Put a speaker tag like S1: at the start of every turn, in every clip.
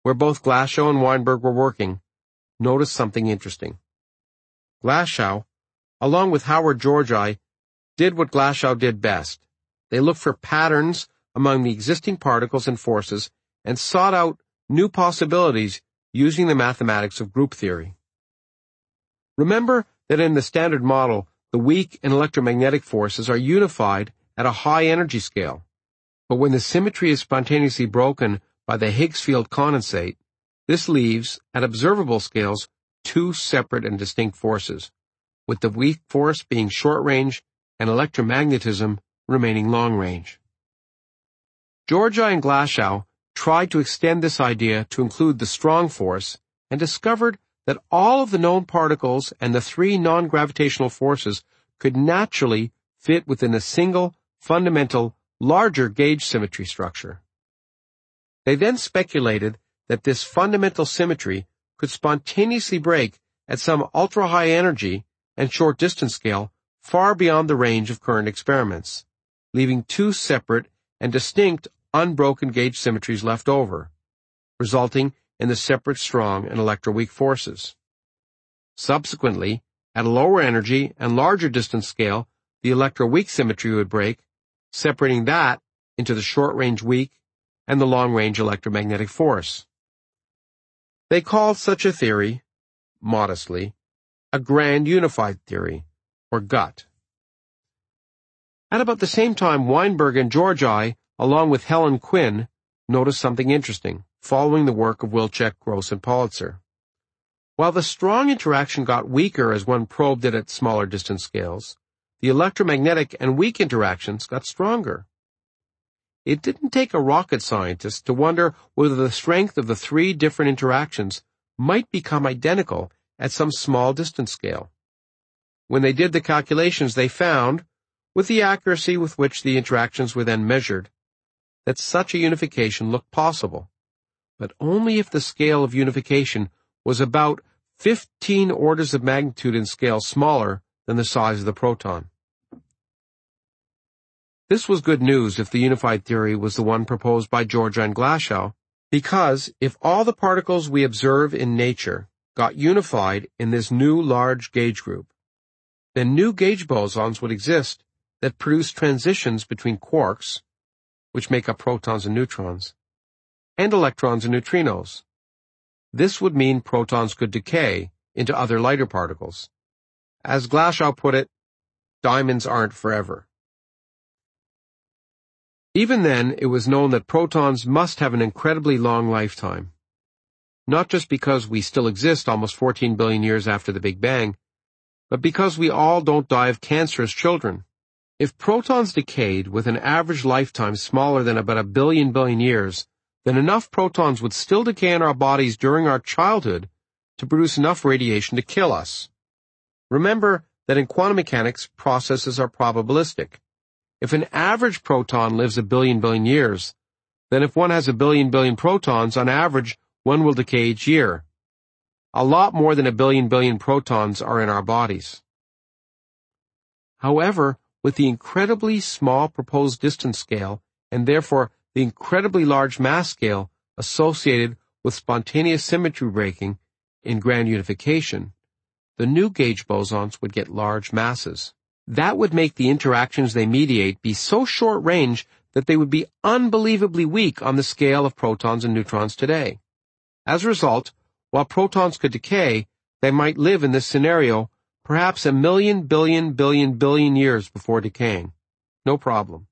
S1: where both Glashow and Weinberg were working, noticed something interesting. Glashow, along with Howard Georgi, did what Glashow did best. They looked for patterns among the existing particles and forces and sought out new possibilities using the mathematics of group theory. Remember that in the Standard Model, the weak and electromagnetic forces are unified at a high energy scale. But when the symmetry is spontaneously broken by the Higgs field condensate, this leaves, at observable scales, two separate and distinct forces, with the weak force being short-range and electromagnetism remaining long-range. Georgi and Glashow tried to extend this idea to include the strong force and discovered that all of the known particles and the three non-gravitational forces could naturally fit within a single, fundamental, larger gauge symmetry structure. They then speculated that this fundamental symmetry could spontaneously break at some ultra-high energy and short distance scale far beyond the range of current experiments, leaving two separate and distinct unbroken gauge symmetries left over, resulting in the separate strong and electroweak forces. Subsequently, at a lower energy and larger distance scale, the electroweak symmetry would break, separating that into the short-range weak and the long-range electromagnetic force. They called such a theory, modestly, a grand unified theory, or GUT. At about the same time, Weinberg and Georgi, along with Helen Quinn, noticed something interesting, following the work of Wilczek, Gross, and Politzer. While the strong interaction got weaker as one probed it at smaller distance scales, the electromagnetic and weak interactions got stronger. It didn't take a rocket scientist to wonder whether the strength of the three different interactions might become identical at some small distance scale. When they did the calculations, they found, with the accuracy with which the interactions were then measured, that such a unification looked possible, but only if the scale of unification was about 15 orders of magnitude in scale smaller than the size of the proton. This was good news if the unified theory was the one proposed by Georgi and Glashow, because if all the particles we observe in nature got unified in this new large gauge group, then new gauge bosons would exist that produce transitions between quarks, which make up protons and neutrons, and electrons and neutrinos. This would mean protons could decay into other lighter particles. As Glashow put it, diamonds aren't forever. Even then, it was known that protons must have an incredibly long lifetime. Not just because we still exist almost 14 billion years after the Big Bang, but because we all don't die of cancer as children. If protons decayed with an average lifetime smaller than about 1 billion years, then enough protons would still decay in our bodies during our childhood to produce enough radiation to kill us. Remember that in quantum mechanics, processes are probabilistic. If an average proton lives 1 billion years, then if one has 1 billion protons, on average, one will decay each year. A lot more than 1 billion protons are in our bodies. However, with the incredibly small proposed distance scale, and therefore the incredibly large mass scale associated with spontaneous symmetry breaking in grand unification, the new gauge bosons would get large masses. That would make the interactions they mediate be so short range that they would be unbelievably weak on the scale of protons and neutrons today. As a result, while protons could decay, they might live in this scenario perhaps 1 million billion years before decaying. No problem.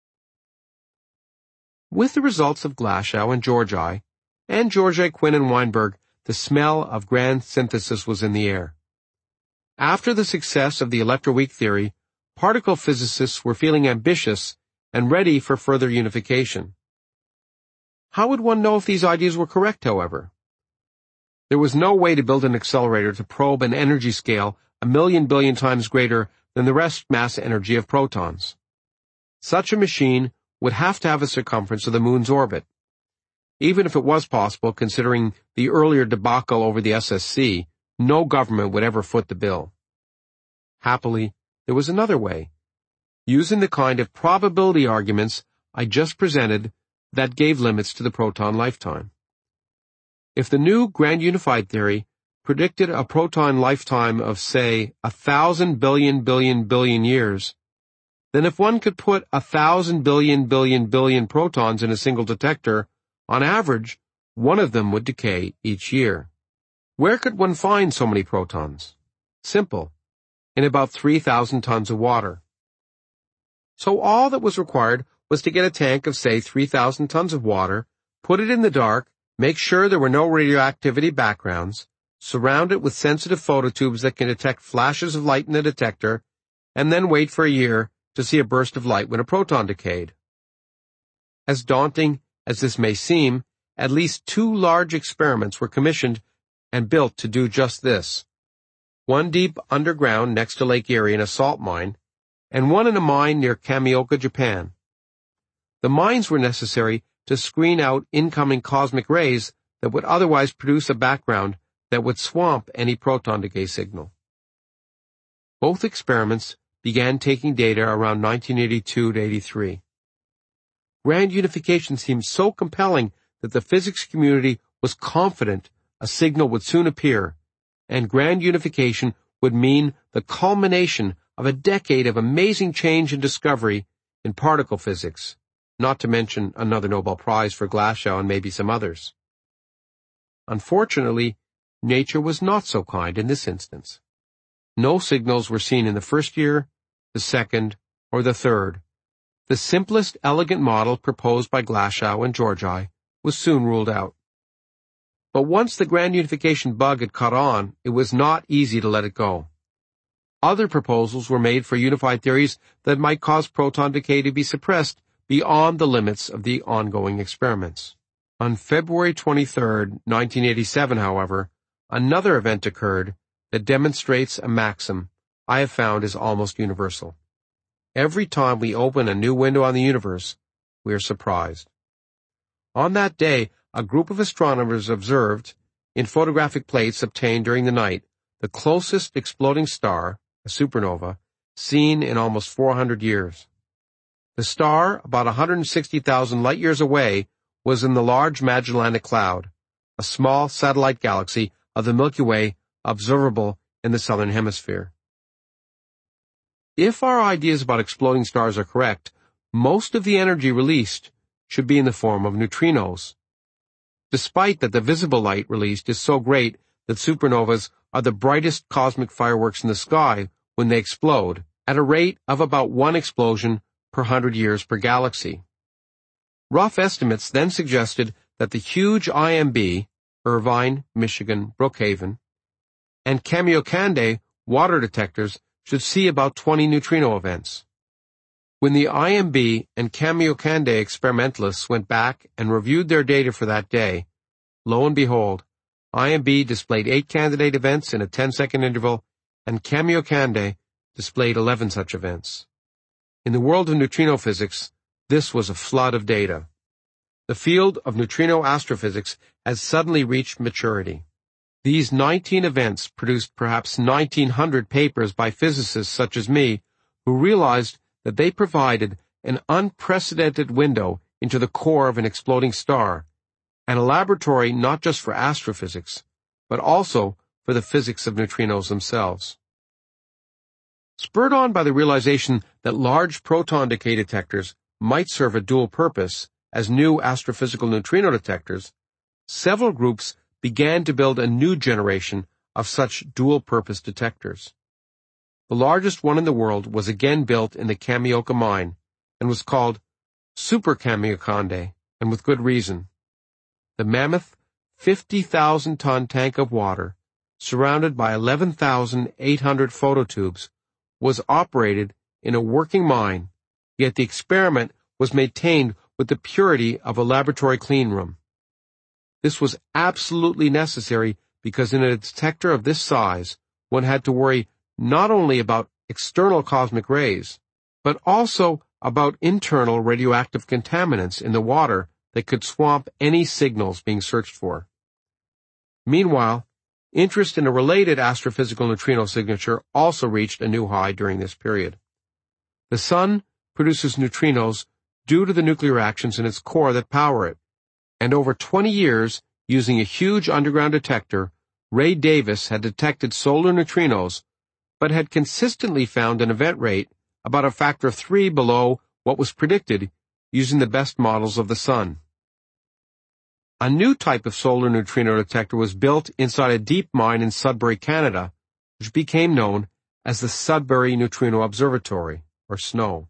S1: With the results of Glashow and Georgi, Quinn and Weinberg, the smell of grand synthesis was in the air. After the success of the electroweak theory, particle physicists were feeling ambitious and ready for further unification. How would one know if these ideas were correct, however? There was no way to build an accelerator to probe an energy scale 1 million billion times greater than the rest mass energy of protons. Such a machine would have to have a circumference of the moon's orbit. Even if it was possible, considering the earlier debacle over the SSC, no government would ever foot the bill. Happily, there was another way, using the kind of probability arguments I just presented that gave limits to the proton lifetime. If the new grand unified theory predicted a proton lifetime of, say, 1,000 billion years, then if one could put 1,000 billion protons in a single detector, on average, one of them would decay each year. Where could one find so many protons? Simple. In about 3,000 tons of water. So all that was required was to get a tank of, say, 3,000 tons of water, put it in the dark, make sure there were no radioactivity backgrounds, surround it with sensitive phototubes that can detect flashes of light in the detector, and then wait for a year to see a burst of light when a proton decayed. As daunting as this may seem, at least 2 large experiments were commissioned and built to do just this. One deep underground next to Lake Erie in a salt mine, and one in a mine near Kamioka, Japan. The mines were necessary to screen out incoming cosmic rays that would otherwise produce a background that would swamp any proton decay signal. Both experiments began taking data around 1982 to 83. Grand unification seemed so compelling that the physics community was confident a signal would soon appear, and grand unification would mean the culmination of a decade of amazing change and discovery in particle physics, not to mention another Nobel Prize for Glashow and maybe some others. Unfortunately, nature was not so kind in this instance. No signals were seen in the first year, the second, or the third. The simplest, elegant model proposed by Glashow and Georgi was soon ruled out. But once the grand unification bug had caught on, it was not easy to let it go. Other proposals were made for unified theories that might cause proton decay to be suppressed beyond the limits of the ongoing experiments. On February 23, 1987, however, another event occurred that demonstrates a maxim I have found is almost universal. Every time we open a new window on the universe, we are surprised. On that day, a group of astronomers observed, in photographic plates obtained during the night, the closest exploding star, a supernova, seen in almost 400 years. The star, about 160,000 light-years away, was in the Large Magellanic Cloud, a small satellite galaxy of the Milky Way observable in the southern hemisphere. If our ideas about exploding stars are correct, most of the energy released should be in the form of neutrinos. Despite that the visible light released is so great that supernovas are the brightest cosmic fireworks in the sky when they explode, at a rate of about 1 explosion per 100 years per galaxy. Rough estimates then suggested that the huge IMB, Irvine, Michigan, Brookhaven, and Kamiokande water detectors should see about 20 neutrino events. When the IMB and Kamiokande experimentalists went back and reviewed their data for that day, lo and behold, IMB displayed 8 candidate events in a 10-second interval, and Kamiokande displayed 11 such events. In the world of neutrino physics, this was a flood of data. The field of neutrino astrophysics has suddenly reached maturity. These 19 events produced perhaps 1,900 papers by physicists such as me, who realized that they provided an unprecedented window into the core of an exploding star, and a laboratory not just for astrophysics, but also for the physics of neutrinos themselves. Spurred on by the realization that large proton decay detectors might serve a dual purpose as new astrophysical neutrino detectors, several groups began to build a new generation of such dual-purpose detectors. The largest one in the world was again built in the Kamioka mine and was called Super Kamiokande, and with good reason. The mammoth 50,000-ton tank of water, surrounded by 11,800 phototubes, was operated in a working mine, yet the experiment was maintained with the purity of a laboratory cleanroom. This was absolutely necessary because in a detector of this size, one had to worry not only about external cosmic rays, but also about internal radioactive contaminants in the water that could swamp any signals being searched for. Meanwhile, interest in a related astrophysical neutrino signature also reached a new high during this period. The Sun produces neutrinos due to the nuclear reactions in its core that power it, and over 20 years, using a huge underground detector, Ray Davis had detected solar neutrinos, but had consistently found an event rate about a factor of 3 below what was predicted using the best models of the Sun. A new type of solar neutrino detector was built inside a deep mine in Sudbury, Canada, which became known as the Sudbury Neutrino Observatory, or SNO.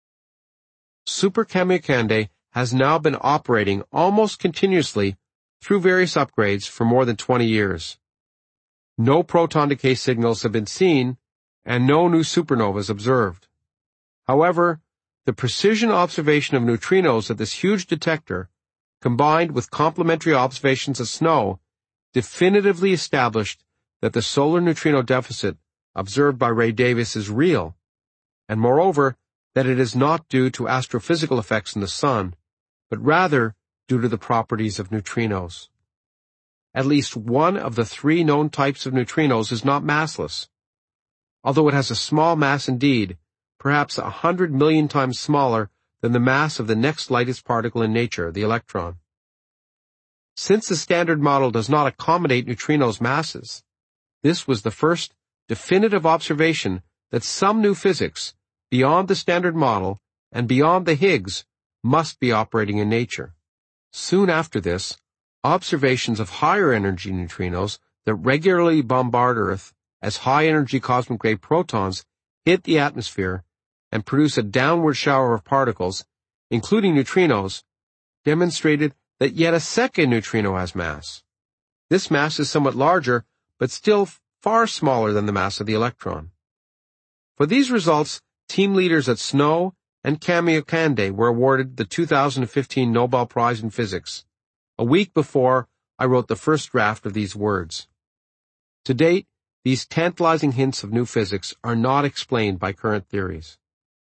S1: Super Kamiokande has now been operating almost continuously through various upgrades for more than 20 years. No proton decay signals have been seen, and no new supernovas observed. However, the precision observation of neutrinos at this huge detector, combined with complementary observations of SNO, definitively established that the solar neutrino deficit observed by Ray Davis is real, and moreover, that it is not due to astrophysical effects in the Sun, but rather due to the properties of neutrinos. At least one of the 3 known types of neutrinos is not massless. Although it has a small mass indeed, perhaps 100 million times smaller than the mass of the next lightest particle in nature, the electron. Since the Standard Model does not accommodate neutrinos' masses, this was the first definitive observation that some new physics, beyond the Standard Model and beyond the Higgs, must be operating in nature. Soon after this, observations of higher energy neutrinos that regularly bombard Earth as high-energy cosmic-ray protons hit the atmosphere and produce a downward shower of particles, including neutrinos, demonstrated that yet a second neutrino has mass. This mass is somewhat larger, but still far smaller than the mass of the electron. For these results, team leaders at SNO and Kamiokande were awarded the 2015 Nobel Prize in Physics, a week before I wrote the first draft of these words. To date, these tantalizing hints of new physics are not explained by current theories.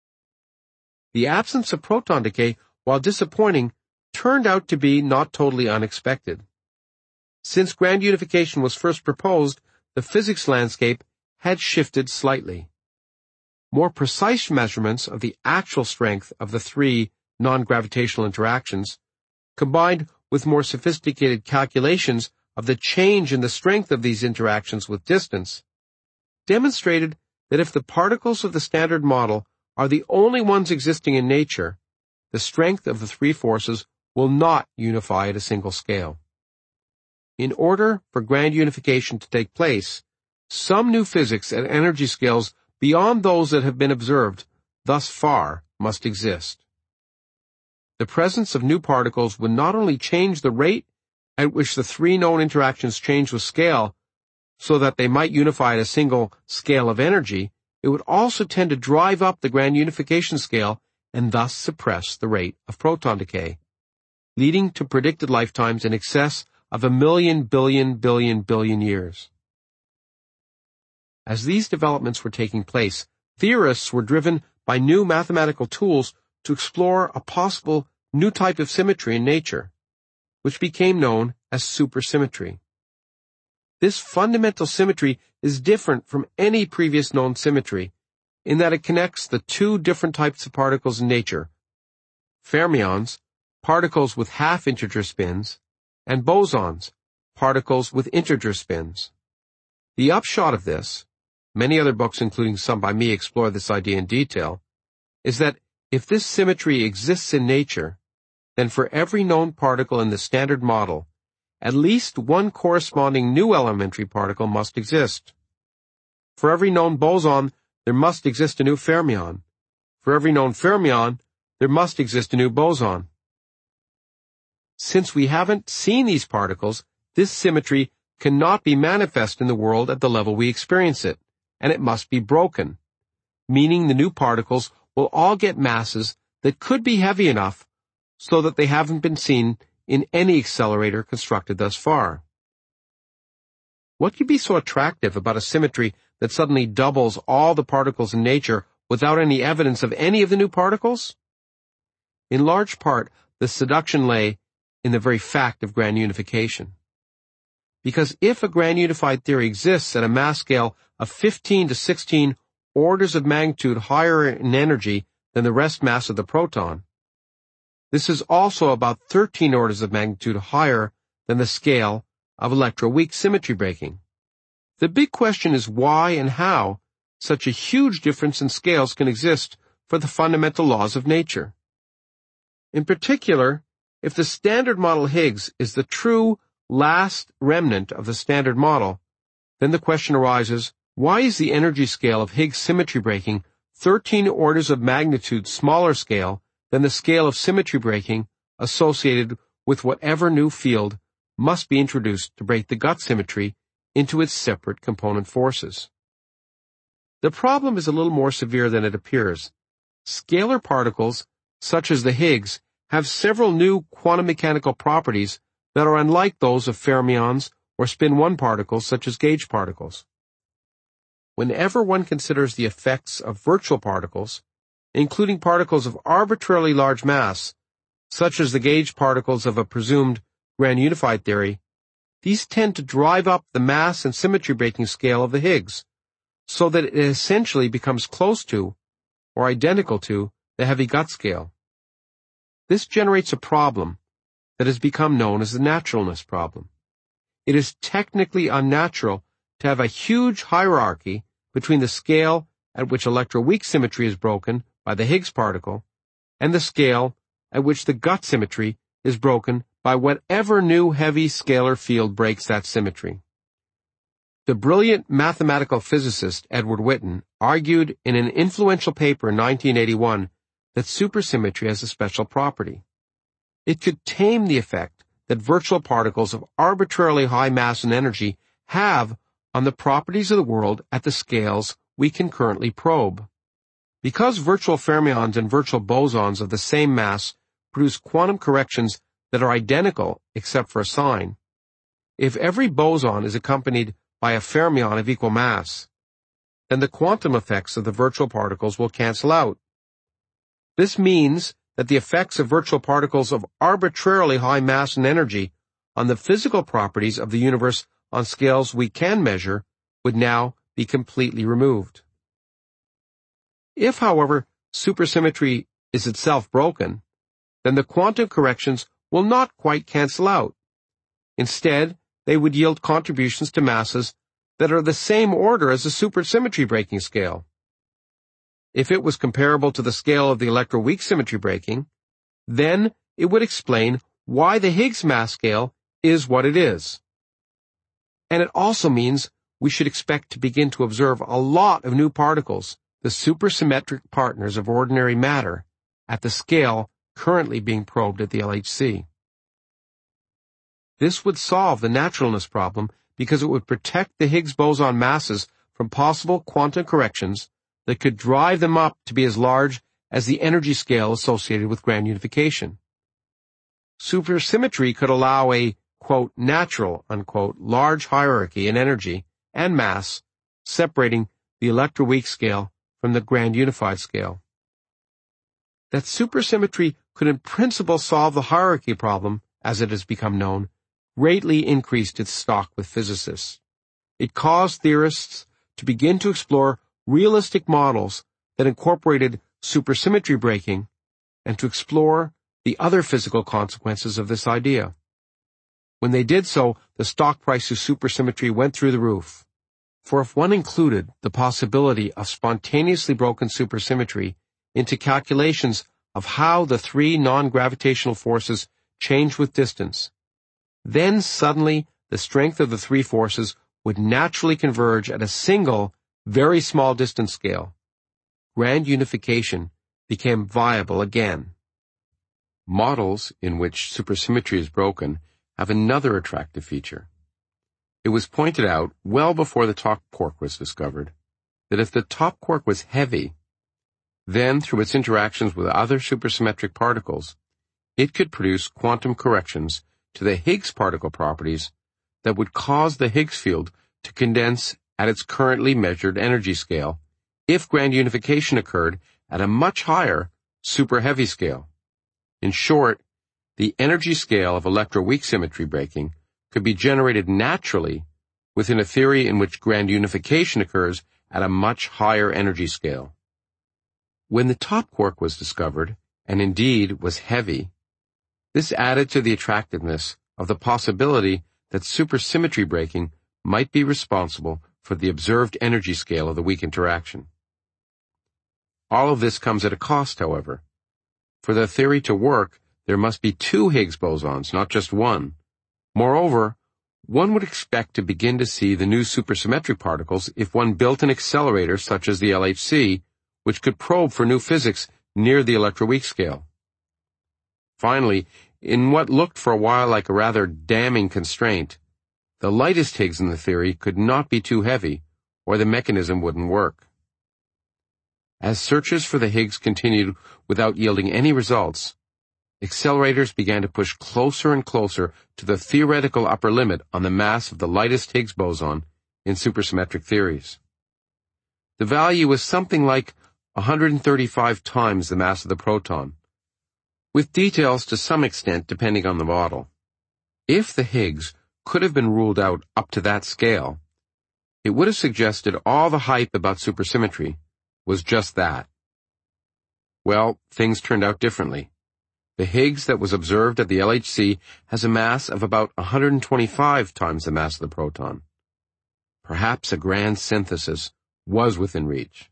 S1: The absence of proton decay, while disappointing, turned out to be not totally unexpected. Since grand unification was first proposed, the physics landscape had shifted slightly. More precise measurements of the actual strength of the 3 non-gravitational interactions, combined with more sophisticated calculations of the change in the strength of these interactions with distance, demonstrated that if the particles of the Standard Model are the only ones existing in nature, the strength of the 3 forces will not unify at a single scale. In order for grand unification to take place, some new physics at energy scales beyond those that have been observed thus far must exist. The presence of new particles would not only change the rate at which the 3 known interactions change with scale so that they might unify at a single scale of energy, it would also tend to drive up the grand unification scale and thus suppress the rate of proton decay, leading to predicted lifetimes in excess of 1,000,000 billion years. As these developments were taking place, theorists were driven by new mathematical tools to explore a possible new type of symmetry in nature, which became known as supersymmetry. This fundamental symmetry is different from any previous known symmetry in that it connects the 2 different types of particles in nature: fermions, particles with half-integer spins, and bosons, particles with integer spins. The upshot of this, many other books including some by me explore this idea in detail, is that if this symmetry exists in nature, then for every known particle in the Standard Model, at least one corresponding new elementary particle must exist. For every known boson, there must exist a new fermion. For every known fermion, there must exist a new boson. Since we haven't seen these particles, this symmetry cannot be manifest in the world at the level we experience it, and it must be broken, meaning the new particles will all get masses that could be heavy enough so that they haven't been seen in any accelerator constructed thus far. What could be so attractive about a symmetry that suddenly doubles all the particles in nature without any evidence of any of the new particles? In large part, the seduction lay in the very fact of grand unification. Because if a grand unified theory exists at a mass scale of 15 to 16 orders of magnitude higher in energy than the rest mass of the proton, this is also about 13 orders of magnitude higher than the scale of electroweak symmetry breaking. The big question is why and how such a huge difference in scales can exist for the fundamental laws of nature. In particular, if the Standard Model Higgs is the true last remnant of the Standard Model, then the question arises, why is the energy scale of Higgs symmetry breaking 13 orders of magnitude smaller scale than the scale of symmetry breaking associated with whatever new field must be introduced to break the gut symmetry into its separate component forces? The problem is a little more severe than it appears. Scalar particles, such as the Higgs, have several new quantum mechanical properties that are unlike those of fermions or spin-1 particles such as gauge particles. Whenever one considers the effects of virtual particles, including particles of arbitrarily large mass, such as the gauge particles of a presumed grand unified theory, these tend to drive up the mass and symmetry breaking scale of the Higgs, so that it essentially becomes close to, or identical to, the heavy gut scale. This generates a problem that has become known as the naturalness problem. It is technically unnatural to have a huge hierarchy between the scale at which electroweak symmetry is broken by the Higgs particle and the scale at which the gut symmetry is broken by whatever new heavy scalar field breaks that symmetry. The brilliant mathematical physicist Edward Witten argued in an influential paper in 1981 that supersymmetry has a special property. It could tame the effect that virtual particles of arbitrarily high mass and energy have on the properties of the world at the scales we can currently probe. Because virtual fermions and virtual bosons of the same mass produce quantum corrections that are identical except for a sign, if every boson is accompanied by a fermion of equal mass, then the quantum effects of the virtual particles will cancel out. This means that the effects of virtual particles of arbitrarily high mass and energy on the physical properties of the universe on scales we can measure would now be completely removed. If, however, supersymmetry is itself broken, then the quantum corrections will not quite cancel out. Instead, they would yield contributions to masses that are the same order as the supersymmetry breaking scale. If it was comparable to the scale of the electroweak symmetry breaking, then it would explain why the Higgs mass scale is what it is. And it also means we should expect to begin to observe a lot of new particles, the supersymmetric partners of ordinary matter, at the scale currently being probed at the LHC. This would solve the naturalness problem because it would protect the Higgs boson masses from possible quantum corrections that could drive them up to be as large as the energy scale associated with grand unification. Supersymmetry could allow a, quote, natural, unquote, large hierarchy in energy and mass separating the electroweak scale from the grand unified scale. That supersymmetry could in principle solve the hierarchy problem, as it has become known, greatly increased its stock with physicists. It caused theorists to begin to explore realistic models that incorporated supersymmetry breaking and to explore the other physical consequences of this idea. When they did so, the stock price of supersymmetry went through the roof. For if one included the possibility of spontaneously broken supersymmetry into calculations of how the three non-gravitational forces change with distance, then suddenly the strength of the three forces would naturally converge at a single, very small distance scale. Grand unification became viable again. Models in which supersymmetry is broken have another attractive feature. It was pointed out well before the top quark was discovered that if the top quark was heavy, then through its interactions with other supersymmetric particles, it could produce quantum corrections to the Higgs particle properties that would cause the Higgs field to condense at its currently measured energy scale if grand unification occurred at a much higher superheavy scale. In short, the energy scale of electroweak symmetry breaking could be generated naturally within a theory in which grand unification occurs at a much higher energy scale. When the top quark was discovered, and indeed was heavy, this added to the attractiveness of the possibility that supersymmetry breaking might be responsible for the observed energy scale of the weak interaction. All of this comes at a cost, however. For the theory to work, there must be two Higgs bosons, not just one. Moreover, one would expect to begin to see the new supersymmetric particles if one built an accelerator such as the LHC, which could probe for new physics near the electroweak scale. Finally, in what looked for a while like a rather damning constraint, the lightest Higgs in the theory could not be too heavy, or the mechanism wouldn't work. As searches for the Higgs continued without yielding any results, accelerators began to push closer and closer to the theoretical upper limit on the mass of the lightest Higgs boson in supersymmetric theories. The value was something like 135 times the mass of the proton, with details to some extent depending on the model. If the Higgs could have been ruled out up to that scale, it would have suggested all the hype about supersymmetry was just that. Well, things turned out differently. The Higgs that was observed at the LHC has a mass of about 125 times the mass of the proton. Perhaps a grand synthesis was within reach.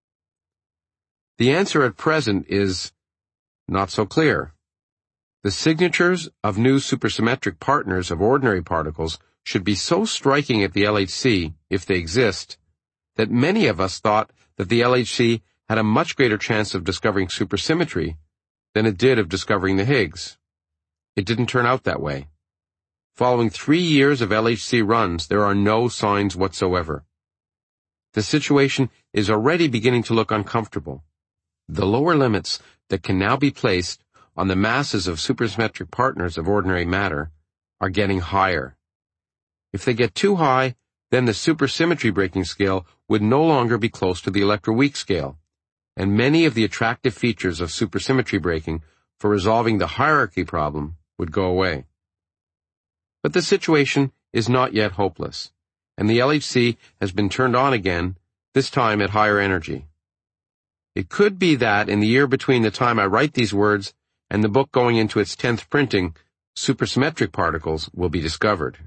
S1: The answer at present is not so clear. The signatures of new supersymmetric partners of ordinary particles should be so striking at the LHC, if they exist, that many of us thought that the LHC had a much greater chance of discovering supersymmetry than it did of discovering the Higgs. It didn't turn out that way. Following 3 years of LHC runs, there are no signs whatsoever. The situation is already beginning to look uncomfortable. The lower limits that can now be placed on the masses of supersymmetric partners of ordinary matter are getting higher. If they get too high, then the supersymmetry breaking scale would no longer be close to the electroweak scale, and many of the attractive features of supersymmetry breaking for resolving the hierarchy problem would go away. But the situation is not yet hopeless, and the LHC has been turned on again, this time at higher energy. It could be that in the year between the time I write these words and the book going into its 10th printing, supersymmetric particles will be discovered.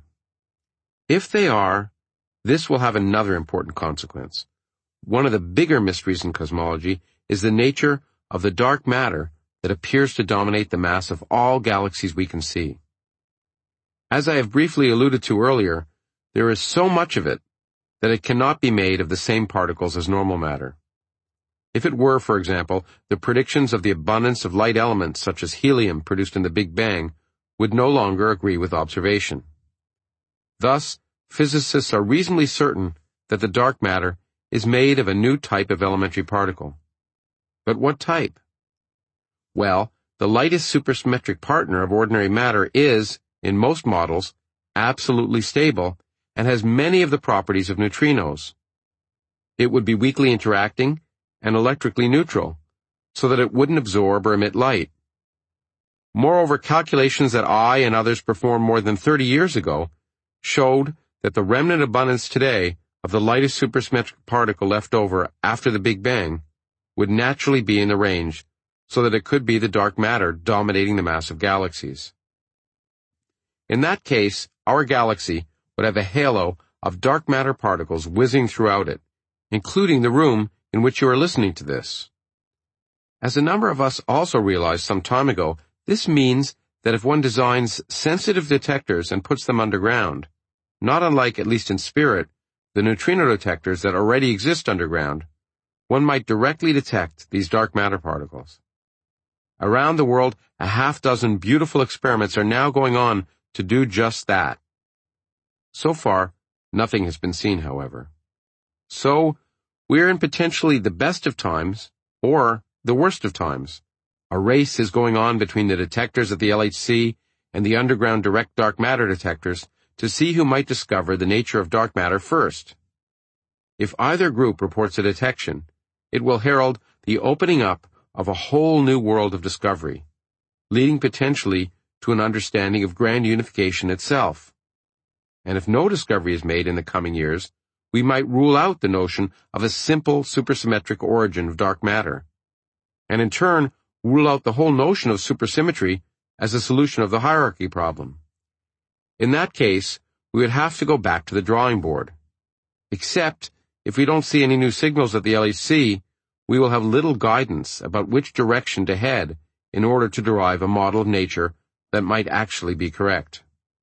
S1: If they are, this will have another important consequence. One of the bigger mysteries in cosmology is the nature of the dark matter that appears to dominate the mass of all galaxies we can see. As I have briefly alluded to earlier, there is so much of it that it cannot be made of the same particles as normal matter. If it were, for example, the predictions of the abundance of light elements such as helium produced in the Big Bang would no longer agree with observation. Thus, physicists are reasonably certain that the dark matter is made of a new type of elementary particle. But what type? Well, the lightest supersymmetric partner of ordinary matter is, in most models, absolutely stable and has many of the properties of neutrinos. It would be weakly interacting and electrically neutral, so that it wouldn't absorb or emit light. Moreover, calculations that I and others performed more than 30 years ago showed that the remnant abundance today of the lightest supersymmetric particle left over after the Big Bang would naturally be in the range, so that it could be the dark matter dominating the mass of galaxies. In that case, our galaxy would have a halo of dark matter particles whizzing throughout it, including the room in which you are listening to this. As a number of us also realized some time ago, this means that if one designs sensitive detectors and puts them underground, not unlike, at least in spirit, the neutrino detectors that already exist underground, one might directly detect these dark matter particles. Around the world, a half-dozen beautiful experiments are now going on to do just that. So far, nothing has been seen, however. So, we're in potentially the best of times, or the worst of times. A race is going on between the detectors at the LHC and the underground direct dark matter detectors to see who might discover the nature of dark matter first. If either group reports a detection, it will herald the opening up of a whole new world of discovery, leading potentially to an understanding of grand unification itself. And if no discovery is made in the coming years, we might rule out the notion of a simple supersymmetric origin of dark matter, and in turn rule out the whole notion of supersymmetry as a solution of the hierarchy problem. In that case, we would have to go back to the drawing board. Except, if we don't see any new signals at the LHC, we will have little guidance about which direction to head in order to derive a model of nature that might actually be correct.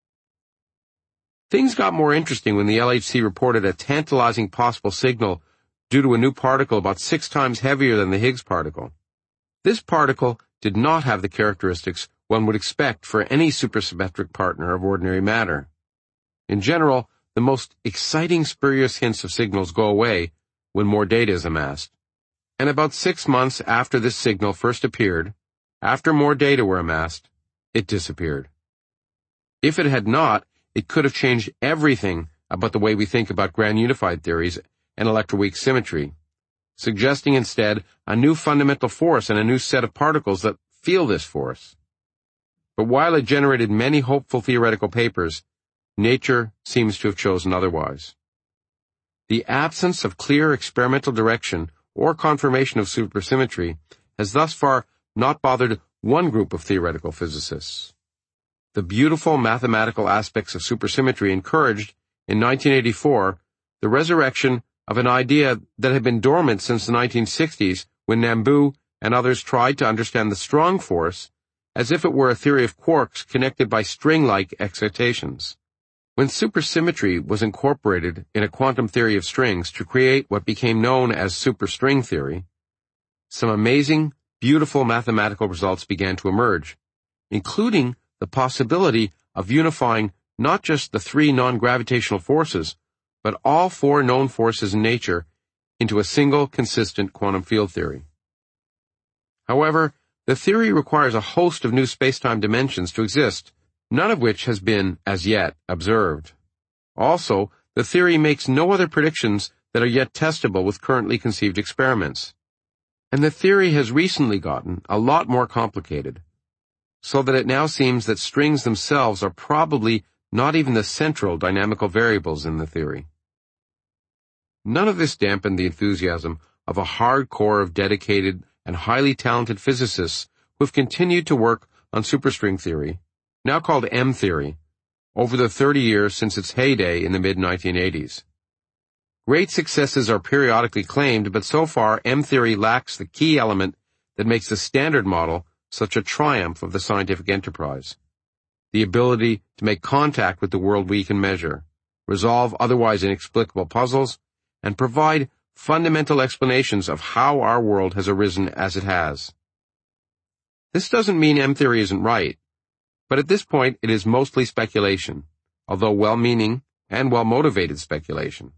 S1: Things got more interesting when the LHC reported a tantalizing possible signal due to a new particle about 6 times heavier than the Higgs particle. This particle did not have the characteristics one would expect for any supersymmetric partner of ordinary matter. In general, the most exciting spurious hints of signals go away when more data is amassed. And about 6 months after this signal first appeared, after more data were amassed, it disappeared. If it had not, it could have changed everything about the way we think about grand unified theories and electroweak symmetry, suggesting instead a new fundamental force and a new set of particles that feel this force. But while it generated many hopeful theoretical papers, nature seems to have chosen otherwise. The absence of clear experimental direction or confirmation of supersymmetry has thus far not bothered one group of theoretical physicists. The beautiful mathematical aspects of supersymmetry encouraged, in 1984, the resurrection of an idea that had been dormant since the 1960s when Nambu and others tried to understand the strong force as if it were a theory of quarks connected by string-like excitations. When supersymmetry was incorporated in a quantum theory of strings to create what became known as superstring theory, some amazing, beautiful mathematical results began to emerge, including the possibility of unifying not just the 3 non-gravitational forces, but all 4 known forces in nature into a single consistent quantum field theory. However, the theory requires a host of new spacetime dimensions to exist, none of which has been, as yet, observed. Also, the theory makes no other predictions that are yet testable with currently conceived experiments. And the theory has recently gotten a lot more complicated, so that it now seems that strings themselves are probably not even the central dynamical variables in the theory. None of this dampened the enthusiasm of a hard core of dedicated and highly talented physicists who have continued to work on superstring theory, now called M-theory, over the 30 years since its heyday in the mid-1980s. Great successes are periodically claimed, but so far M-theory lacks the key element that makes the Standard Model such a triumph of the scientific enterprise: the ability to make contact with the world we can measure, resolve otherwise inexplicable puzzles, and provide fundamental explanations of how our world has arisen as it has. This doesn't mean M-theory isn't right, but at this point it is mostly speculation, although well-meaning and well-motivated speculation.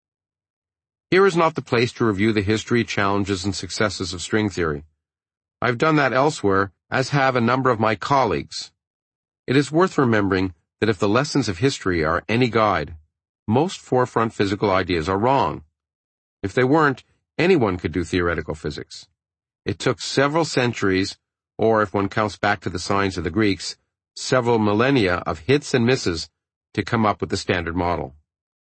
S1: Here is not the place to review the history, challenges, and successes of string theory. I've done that elsewhere, as have a number of my colleagues. It is worth remembering that if the lessons of history are any guide, most forefront physical ideas are wrong. If they weren't, anyone could do theoretical physics. It took several centuries, or if one counts back to the science of the Greeks, several millennia of hits and misses to come up with the Standard Model.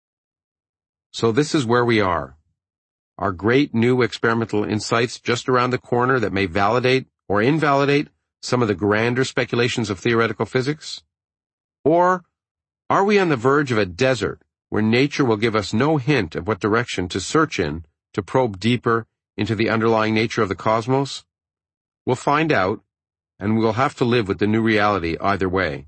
S1: So this is where we are. Are great new experimental insights just around the corner that may validate or invalidate some of the grander speculations of theoretical physics? Or are we on the verge of a desert where nature will give us no hint of what direction to search in to probe deeper into the underlying nature of the cosmos? We'll find out, and we'll have to live with the new reality either way.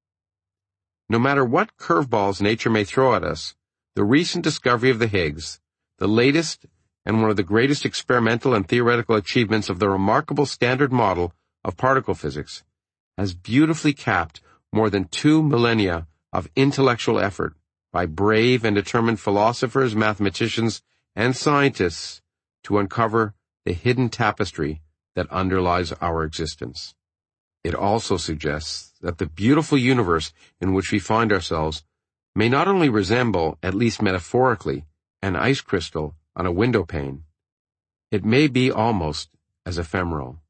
S1: No matter what curveballs nature may throw at us, the recent discovery of the Higgs, the latest and one of the greatest experimental and theoretical achievements of the remarkable Standard Model of particle physics, has beautifully capped more than 2 millennia of intellectual effort by brave and determined philosophers, mathematicians, and scientists to uncover the hidden tapestry that underlies our existence. It also suggests that the beautiful universe in which we find ourselves may not only resemble, at least metaphorically, an ice crystal on a window pane, it may be almost as ephemeral.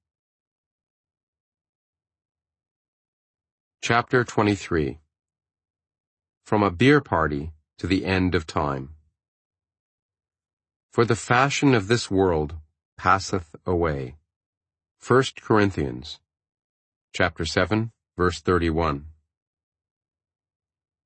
S1: Chapter 23. From a beer party to the end of time. For the fashion of this world passeth away. 1 Corinthians, chapter 7, verse 31.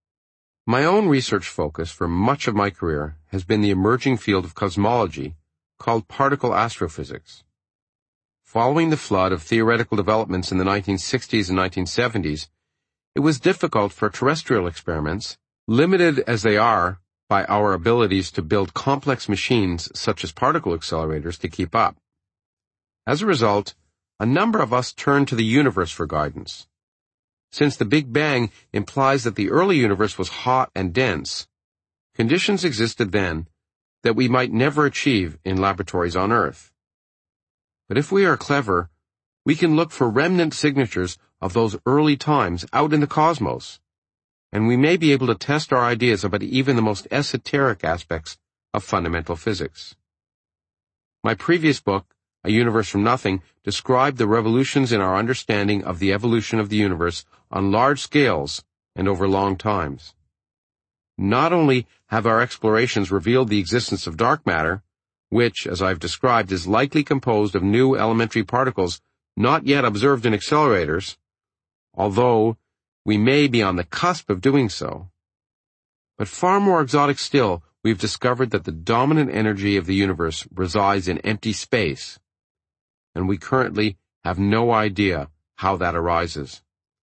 S1: My own research focus for much of my career has been the emerging field of cosmology called particle astrophysics. Following the flood of theoretical developments in the 1960s and 1970s, it was difficult for terrestrial experiments, limited as they are by our abilities to build complex machines such as particle accelerators, to keep up. As a result, a number of us turned to the universe for guidance. Since the Big Bang implies that the early universe was hot and dense, conditions existed then that we might never achieve in laboratories on Earth. But if we are clever, we can look for remnant signatures of those early times out in the cosmos, and we may be able to test our ideas about even the most esoteric aspects of fundamental physics. My previous book, A Universe from Nothing, described the revolutions in our understanding of the evolution of the universe on large scales and over long times. Not only have our explorations revealed the existence of dark matter, which, as I've described, is likely composed of new elementary particles not yet observed in accelerators, although we may be on the cusp of doing so. But far more exotic still, we've discovered that the dominant energy of the universe resides in empty space, and we currently have no idea how that arises.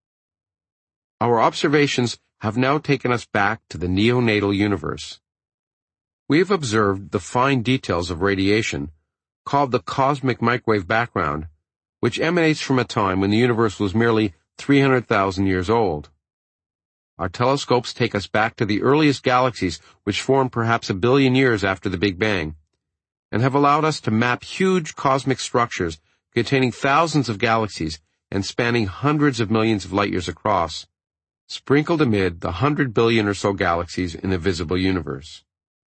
S1: Our observations have now taken us back to the neonatal universe. We have observed the fine details of radiation, called the cosmic microwave background, which emanates from a time when the universe was merely 300,000 years old. Our telescopes take us back to the earliest galaxies, which formed perhaps 1 billion years after the Big Bang, and have allowed us to map huge cosmic structures containing thousands of galaxies and spanning hundreds of millions of light-years across, sprinkled amid the 100 billion or so galaxies in the visible universe.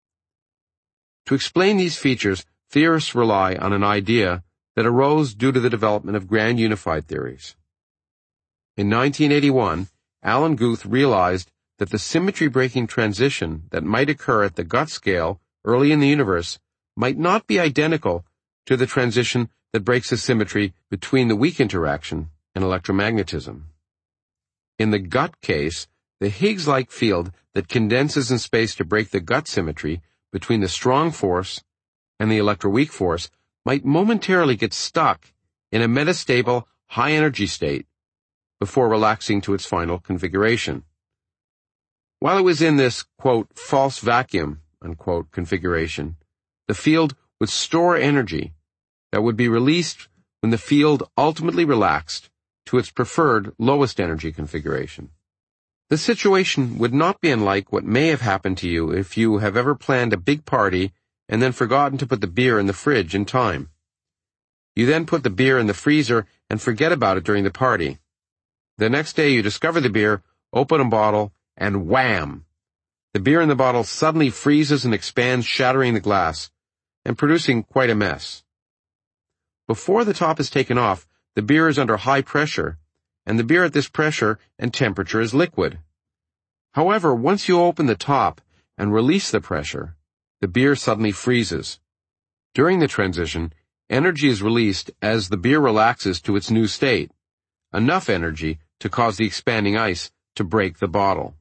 S1: To explain these features, theorists rely on an idea that arose due to the development of grand unified theories. In 1981, Alan Guth realized that the symmetry-breaking transition that might occur at the Guth scale early in the universe might not be identical to the transition that breaks the symmetry between the weak interaction and electromagnetism. In the Guth case, the Higgs-like field that condenses in space to break the Guth symmetry between the strong force and the electroweak force might momentarily get stuck in a metastable, high-energy state before relaxing to its final configuration. While it was in this, quote, false vacuum, unquote, configuration, the field would store energy that would be released when the field ultimately relaxed to its preferred lowest energy configuration. The situation would not be unlike what may have happened to you if you have ever planned a big party and then forgotten to put the beer in the fridge in time. You then put the beer in the freezer and forget about it during the party. The next day you discover the beer, open a bottle, and wham! The beer in the bottle suddenly freezes and expands, shattering the glass and producing quite a mess. Before the top is taken off, the beer is under high pressure, and the beer at this pressure and temperature is liquid. However, once you open the top and release the pressure, the beer suddenly freezes. During the transition, energy is released as the beer relaxes to its new state, enough energy to cause the expanding ice to break the bottle.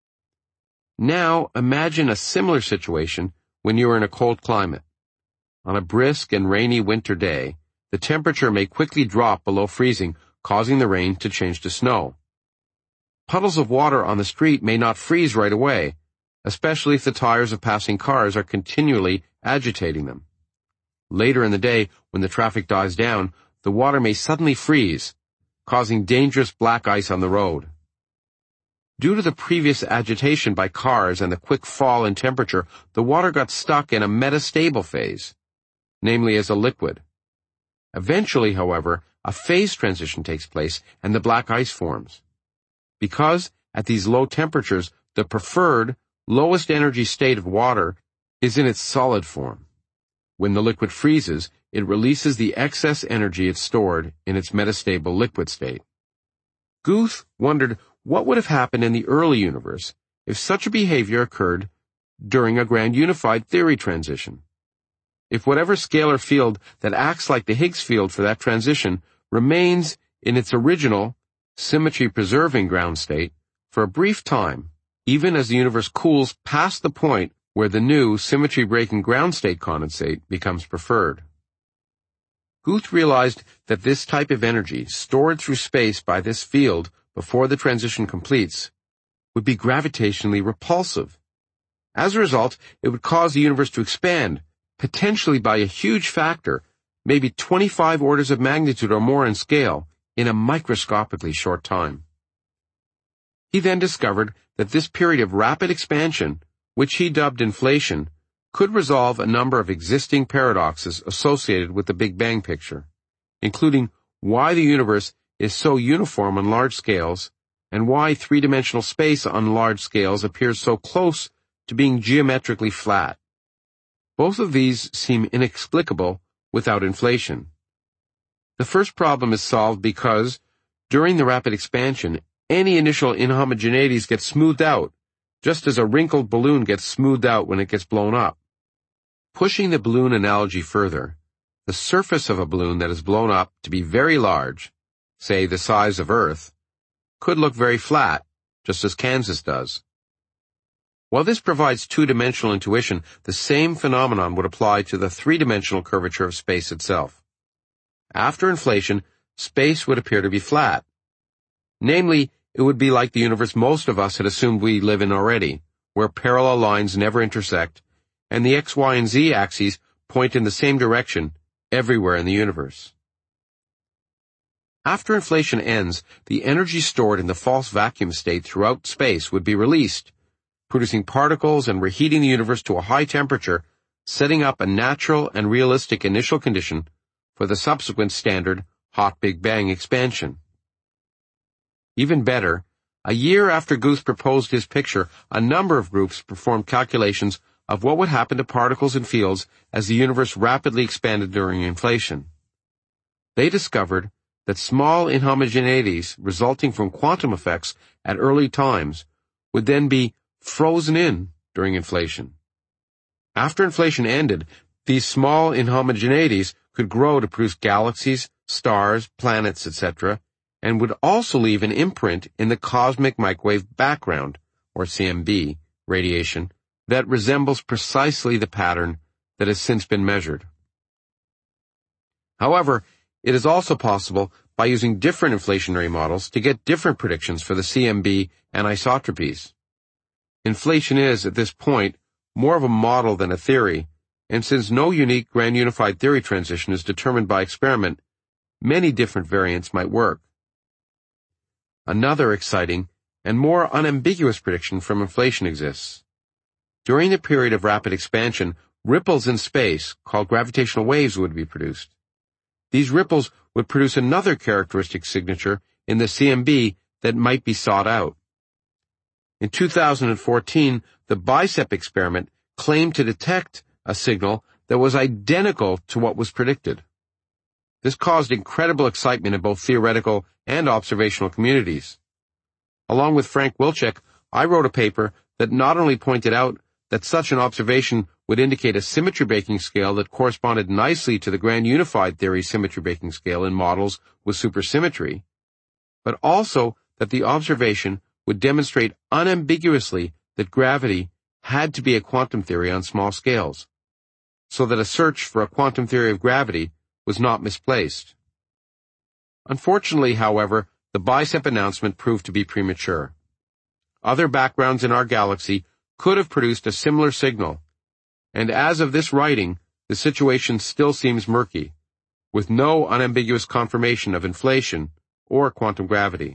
S1: Now imagine a similar situation when you are in a cold climate. On a brisk and rainy winter day, the temperature may quickly drop below freezing, causing the rain to change to snow. Puddles of water on the street may not freeze right away, especially if the tires of passing cars are continually agitating them. Later in the day, when the traffic dies down, the water may suddenly freeze, causing dangerous black ice on the road. Due to the previous agitation by cars and the quick fall in temperature, the water got stuck in a metastable phase, namely as a liquid. Eventually, however, a phase transition takes place and the black ice forms. Because at these low temperatures, the preferred, lowest energy state of water is in its solid form. When the liquid freezes, it releases the excess energy it stored in its metastable liquid state. Guth wondered what would have happened in the early universe if such a behavior occurred during a grand unified theory transition. If whatever scalar field that acts like the Higgs field for that transition remains in its original, symmetry-preserving ground state for a brief time, even as the universe cools past the point where the new symmetry-breaking ground state condensate becomes preferred. Guth realized that this type of energy, stored through space by this field before the transition completes, would be gravitationally repulsive. As a result, it would cause the universe to expand, potentially by a huge factor, maybe 25 orders of magnitude or more in scale, in a microscopically short time. He then discovered that this period of rapid expansion, which he dubbed inflation, could resolve a number of existing paradoxes associated with the Big Bang picture, including why the universe is so uniform on large scales and why three-dimensional space on large scales appears so close to being geometrically flat. Both of these seem inexplicable without inflation. The first problem is solved because, during the rapid expansion, any initial inhomogeneities get smoothed out, just as a wrinkled balloon gets smoothed out when it gets blown up. Pushing the balloon analogy further, the surface of a balloon that is blown up to be very large, say the size of Earth, could look very flat, just as Kansas does. While this provides two-dimensional intuition, the same phenomenon would apply to the three-dimensional curvature of space itself. After inflation, space would appear to be flat. Namely, it would be like the universe most of us had assumed we live in already, where parallel lines never intersect, and the X, Y, and Z axes point in the same direction everywhere in the universe. After inflation ends, the energy stored in the false vacuum state throughout space would be released, producing particles and reheating the universe to a high temperature, setting up a natural and realistic initial condition for the subsequent standard hot Big Bang expansion. Even better, a year after Guth proposed his picture, a number of groups performed calculations of what would happen to particles and fields as the universe rapidly expanded during inflation. They discovered that small inhomogeneities resulting from quantum effects at early times would then be frozen in during inflation. After inflation ended, these small inhomogeneities could grow to produce galaxies, stars, planets, etc., and would also leave an imprint in the cosmic microwave background, or CMB, radiation, that resembles precisely the pattern that has since been measured. However, it is also possible, by using different inflationary models, to get different predictions for the CMB and isotropies. Inflation is, at this point, more of a model than a theory, and since no unique grand unified theory transition is determined by experiment, many different variants might work. Another exciting and more unambiguous prediction from inflation exists. During the period of rapid expansion, ripples in space, called gravitational waves, would be produced. These ripples would produce another characteristic signature in the CMB that might be sought out. In 2014, the BICEP experiment claimed to detect a signal that was identical to what was predicted. This caused incredible excitement in both theoretical and observational communities. Along with Frank Wilczek, I wrote a paper that not only pointed out that such an observation would indicate a symmetry-breaking scale that corresponded nicely to the grand unified theory symmetry-breaking scale in models with supersymmetry, but also that the observation would demonstrate unambiguously that gravity had to be a quantum theory on small scales, so that a search for a quantum theory of gravity was not misplaced. Unfortunately, however, the BICEP announcement proved to be premature. Other backgrounds in our galaxy could have produced a similar signal, and as of this writing, the situation still seems murky, with no unambiguous confirmation of inflation or quantum gravity.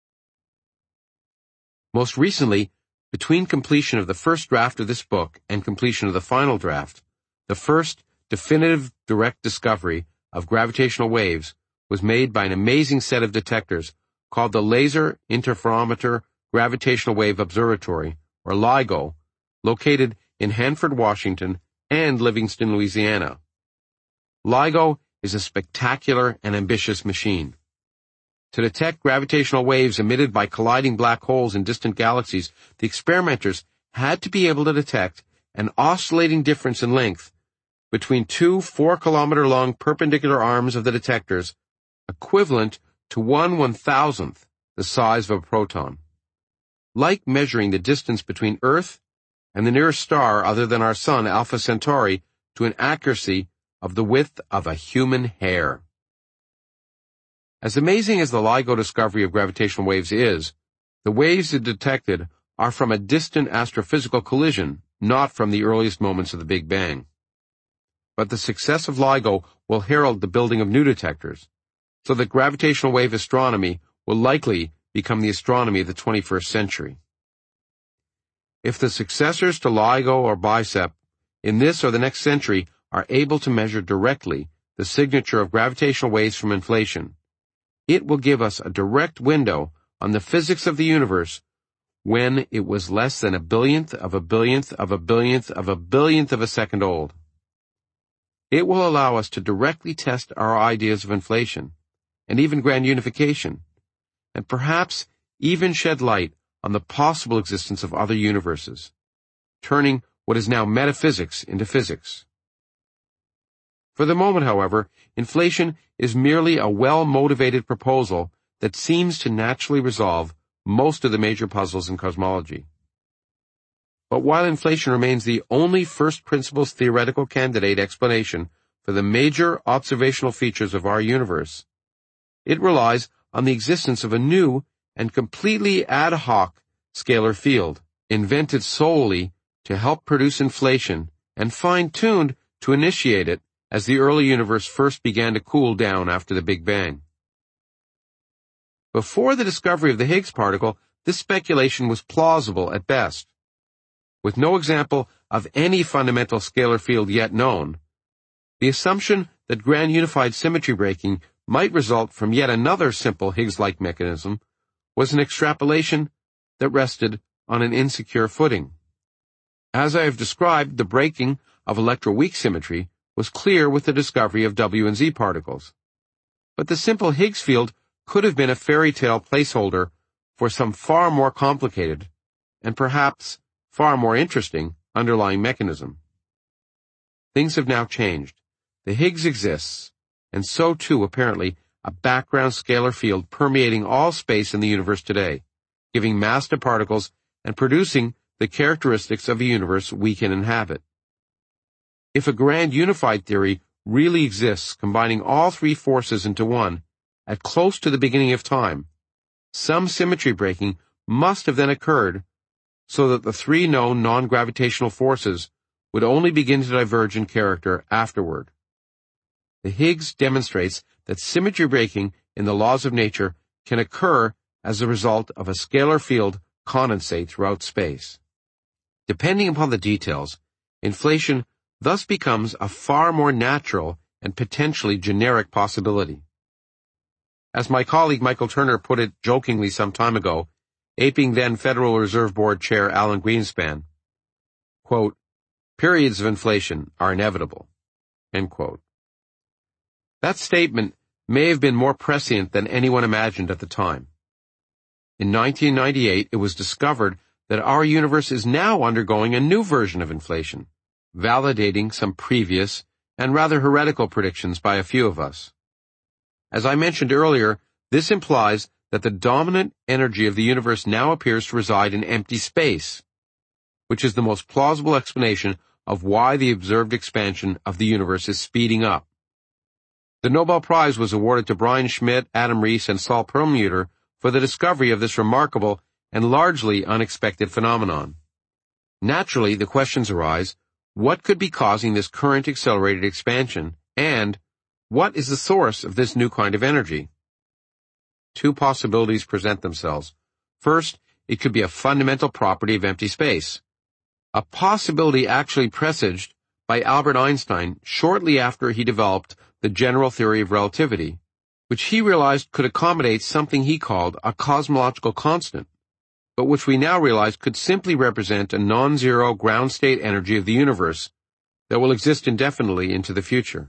S1: Most recently, between completion of the first draft of this book and completion of the final draft, the first definitive direct discovery of gravitational waves was made by an amazing set of detectors called the Laser Interferometer Gravitational Wave Observatory, or LIGO, located in Hanford, Washington, and Livingston, Louisiana. LIGO is a spectacular and ambitious machine. To detect gravitational waves emitted by colliding black holes in distant galaxies, the experimenters had to be able to detect an oscillating difference in length between two 4-kilometer-long perpendicular arms of the detectors, equivalent to 1/1000th the size of a proton. like measuring the distance between Earth and the nearest star other than our Sun, Alpha Centauri, to an accuracy of the width of a human hair. As amazing as the LIGO discovery of gravitational waves is, the waves it detected are from a distant astrophysical collision, not from the earliest moments of the Big Bang. But the success of LIGO will herald the building of new detectors, so that gravitational wave astronomy will likely become the astronomy of the 21st century. If the successors to LIGO or BICEP in this or the next century are able to measure directly the signature of gravitational waves from inflation, it will give us a direct window on the physics of the universe when it was less than a billionth of a billionth of a billionth of a billionth of a second old. It will allow us to directly test our ideas of inflation, and even grand unification, and perhaps even shed light on the possible existence of other universes, turning what is now metaphysics into physics. For the moment, however, inflation is merely a well-motivated proposal that seems to naturally resolve most of the major puzzles in cosmology. But while inflation remains the only first principles theoretical candidate explanation for the major observational features of our universe, it relies on the existence of a new and completely ad hoc scalar field, invented solely to help produce inflation and fine-tuned to initiate it as the early universe first began to cool down after the Big Bang. Before the discovery of the Higgs particle, this speculation was plausible at best. With no example of any fundamental scalar field yet known, the assumption that grand unified symmetry breaking might result from yet another simple Higgs-like mechanism was an extrapolation that rested on an insecure footing. As I have described, the breaking of electroweak symmetry was clear with the discovery of W and Z particles. But the simple Higgs field could have been a fairy tale placeholder for some far more complicated, and perhaps far more interesting, underlying mechanism. Things have now changed. The Higgs exists, and so too, apparently, a background scalar field permeating all space in the universe today, giving mass to particles and producing the characteristics of a universe we can inhabit. If a grand unified theory really exists, combining all three forces into one, at close to the beginning of time, some symmetry breaking must have then occurred so that the three known non-gravitational forces would only begin to diverge in character afterward. The Higgs demonstrates that symmetry breaking in the laws of nature can occur as a result of a scalar field condensate throughout space. Depending upon the details, inflation thus becomes a far more natural and potentially generic possibility. As my colleague Michael Turner put it jokingly some time ago, aping then Federal Reserve Board Chair Alan Greenspan, quote, "Periods of inflation are inevitable," end quote. That statement may have been more prescient than anyone imagined at the time. In 1998, it was discovered that our universe is now undergoing a new version of inflation, validating some previous and rather heretical predictions by a few of us. As I mentioned earlier, this implies that the dominant energy of the universe now appears to reside in empty space, which is the most plausible explanation of why the observed expansion of the universe is speeding up. The Nobel Prize was awarded to Brian Schmidt, Adam Rees, and Saul Perlmutter for the discovery of this remarkable and largely unexpected phenomenon. Naturally, the questions arise, what could be causing this current accelerated expansion, and what is the source of this new kind of energy? Two possibilities present themselves. First, it could be a fundamental property of empty space, a possibility actually presaged by Albert Einstein shortly after he developed the general theory of relativity, which he realized could accommodate something he called a cosmological constant, but which we now realize could simply represent a non-zero ground state energy of the universe that will exist indefinitely into the future.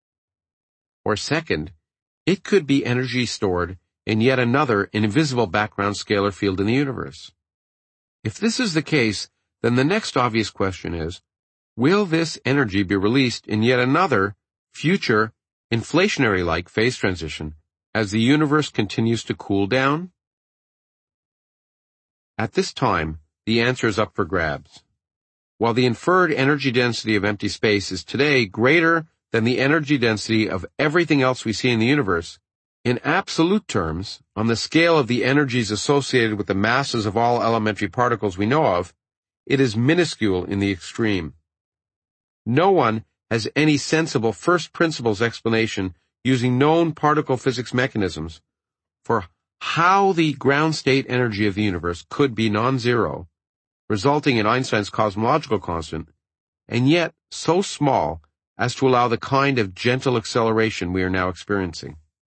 S1: Or second, it could be energy stored in yet another invisible background scalar field in the universe. If this is the case, then the next obvious question is, will this energy be released in yet another, future, inflationary-like phase transition as the universe continues to cool down? At this time, the answer is up for grabs. While the inferred energy density of empty space is today greater than the energy density of everything else we see in the universe, in absolute terms, on the scale of the energies associated with the masses of all elementary particles we know of, it is minuscule in the extreme. No one has any sensible first principles explanation using known particle physics mechanisms for how the ground state energy of the universe could be non-zero, resulting in Einstein's cosmological constant, and yet so small as to allow the kind of gentle acceleration we are now experiencing.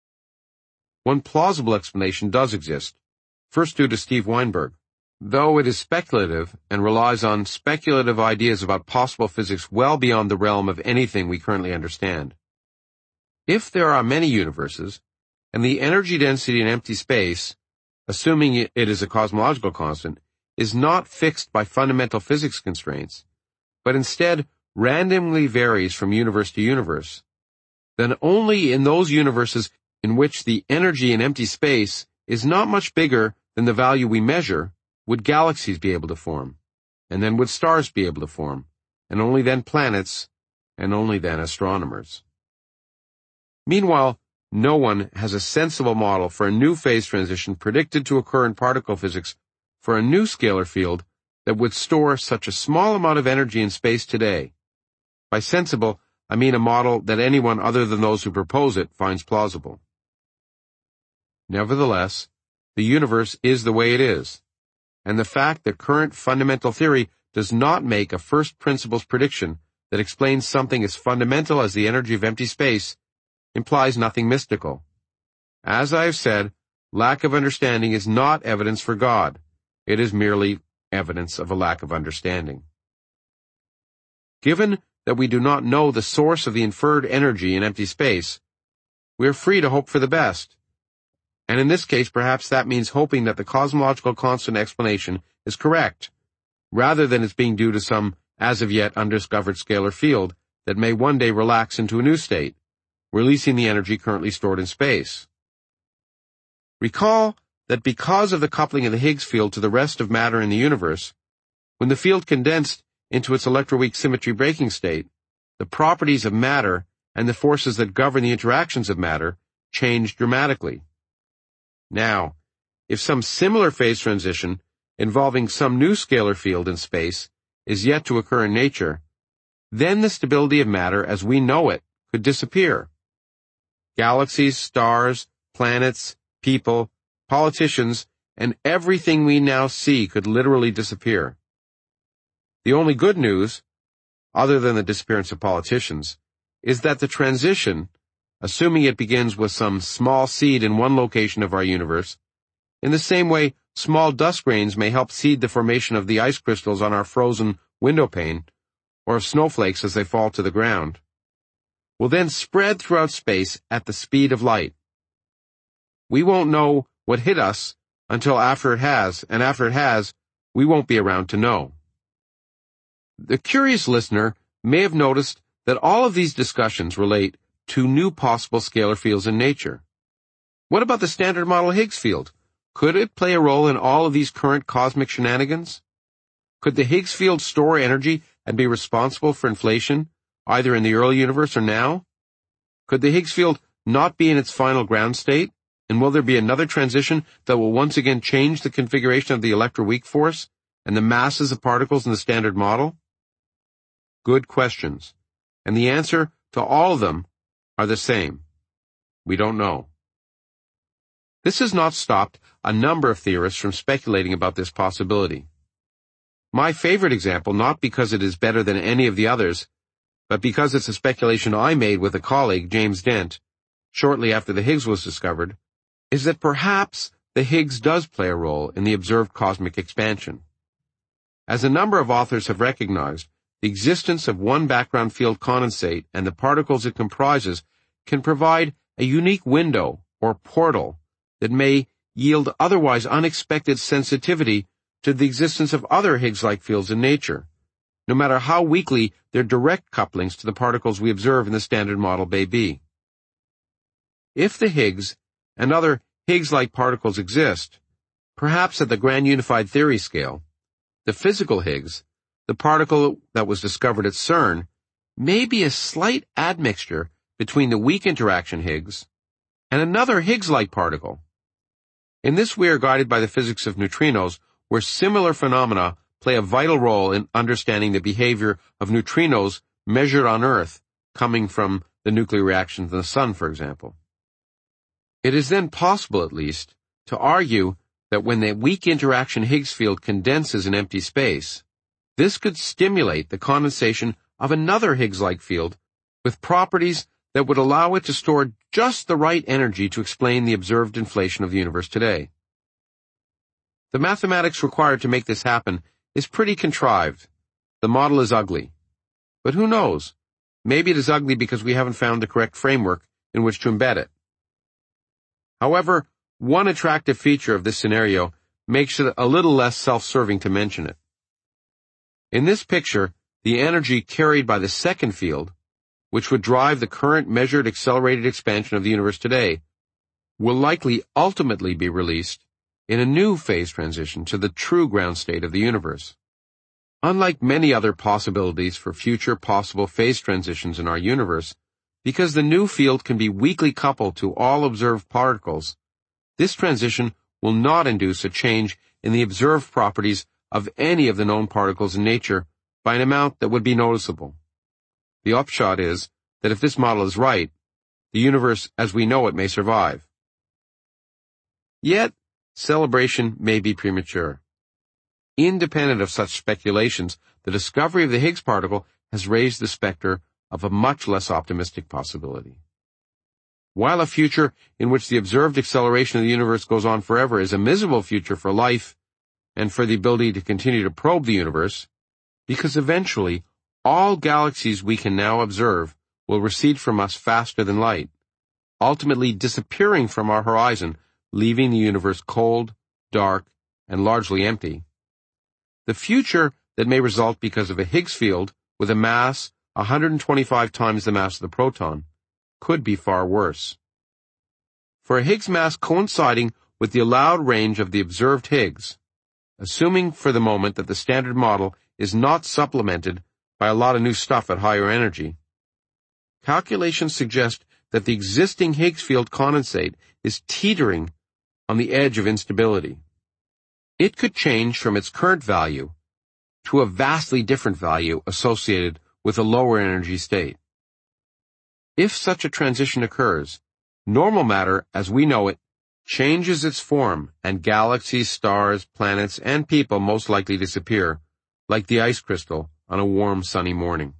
S1: One plausible explanation does exist, first due to Steve Weinberg, though it is speculative and relies on speculative ideas about possible physics well beyond the realm of anything we currently understand. If there are many universes, and the energy density in empty space, assuming it is a cosmological constant, is not fixed by fundamental physics constraints, but instead randomly varies from universe to universe, then only in those universes in which the energy in empty space is not much bigger than the value we measure would galaxies be able to form, and then would stars be able to form, and only then planets, and only then astronomers. Meanwhile, no one has a sensible model for a new phase transition predicted to occur in particle physics for a new scalar field that would store such a small amount of energy in space today. By sensible, I mean a model that anyone other than those who propose it finds plausible. Nevertheless, the universe is the way it is, and the fact that current fundamental theory does not make a first principles prediction that explains something as fundamental as the energy of empty space implies nothing mystical. As I have said, lack of understanding is not evidence for God. It is merely evidence of a lack of understanding. Given that we do not know the source of the inferred energy in empty space, we are free to hope for the best. And in this case, perhaps that means hoping that the cosmological constant explanation is correct, rather than its being due to some as-of-yet undiscovered scalar field that may one day relax into a new state, releasing the energy currently stored in space. Recall that because of the coupling of the Higgs field to the rest of matter in the universe, when the field condensed into its electroweak symmetry breaking state, the properties of matter and the forces that govern the interactions of matter changed dramatically. Now, if some similar phase transition involving some new scalar field in space is yet to occur in nature, then the stability of matter as we know it could disappear. Galaxies, stars, planets, people, politicians, and everything we now see could literally disappear. The only good news, other than the disappearance of politicians, is that the transition, assuming it begins with some small seed in one location of our universe, in the same way small dust grains may help seed the formation of the ice crystals on our frozen window pane, or of snowflakes as they fall to the ground, will then spread throughout space at the speed of light. We won't know what hit us until after it has, and after it has, we won't be around to know. The curious listener may have noticed that all of these discussions relate to new possible scalar fields in nature. What about the Standard Model Higgs field? Could it play a role in all of these current cosmic shenanigans? Could the Higgs field store energy and be responsible for inflation, either in the early universe or now? Could the Higgs field not be in its final ground state, and will there be another transition that will once again change the configuration of the electroweak force and the masses of particles in the Standard Model? Good questions, and the answer to all of them are the same. We don't know. This has not stopped a number of theorists from speculating about this possibility. My favorite example, not because it is better than any of the others, but because it's a speculation I made with a colleague, James Dent, shortly after the Higgs was discovered, is that perhaps the Higgs does play a role in the observed cosmic expansion. As a number of authors have recognized, the existence of one background field condensate and the particles it comprises can provide a unique window or portal that may yield otherwise unexpected sensitivity to the existence of other Higgs-like fields in nature, no matter how weakly their direct couplings to the particles we observe in the Standard Model may be. If the Higgs and other Higgs-like particles exist, Perhaps at the grand unified theory scale, the physical Higgs, the particle that was discovered at CERN, may be a slight admixture between the weak interaction Higgs and another Higgs-like particle. In this we are guided by the physics of neutrinos, where similar phenomena play a vital role in understanding the behavior of neutrinos measured on Earth, coming from the nuclear reactions in the Sun, for example. It is then possible, at least, to argue that when the weak interaction Higgs field condenses in empty space, this could stimulate the condensation of another Higgs-like field with properties that would allow it to store just the right energy to explain the observed inflation of the universe today. The mathematics required to make this happen is pretty contrived. The model is ugly. But who knows? Maybe it is ugly because we haven't found the correct framework in which to embed it. However, one attractive feature of this scenario makes it a little less self-serving to mention it. In this picture, the energy carried by the second field, which would drive the current measured accelerated expansion of the universe today, will likely ultimately be released in a new phase transition to the true ground state of the universe. Unlike many other possibilities for future possible phase transitions in our universe, because the new field can be weakly coupled to all observed particles, this transition will not induce a change in the observed properties of any of the known particles in nature by an amount that would be noticeable. The upshot is that if this model is right, the universe as we know it may survive. Yet, celebration may be premature. Independent of such speculations, the discovery of the Higgs particle has raised the specter of a much less optimistic possibility. While a future in which the observed acceleration of the universe goes on forever is a miserable future for life and for the ability to continue to probe the universe, because eventually all galaxies we can now observe will recede from us faster than light, ultimately disappearing from our horizon, leaving the universe cold, dark, and largely empty. The future that may result because of a Higgs field with a mass 125 times the mass of the proton could be far worse. For a Higgs mass coinciding with the allowed range of the observed Higgs, assuming for the moment that the standard model is not supplemented by a lot of new stuff at higher energy, calculations suggest that the existing Higgs field condensate is teetering on the edge of instability. It could change from its current value to a vastly different value associated with a lower energy state. If such a transition occurs, normal matter as we know it changes its form, and galaxies, stars, planets, and people most likely disappear, like the ice crystal on a warm, sunny morning.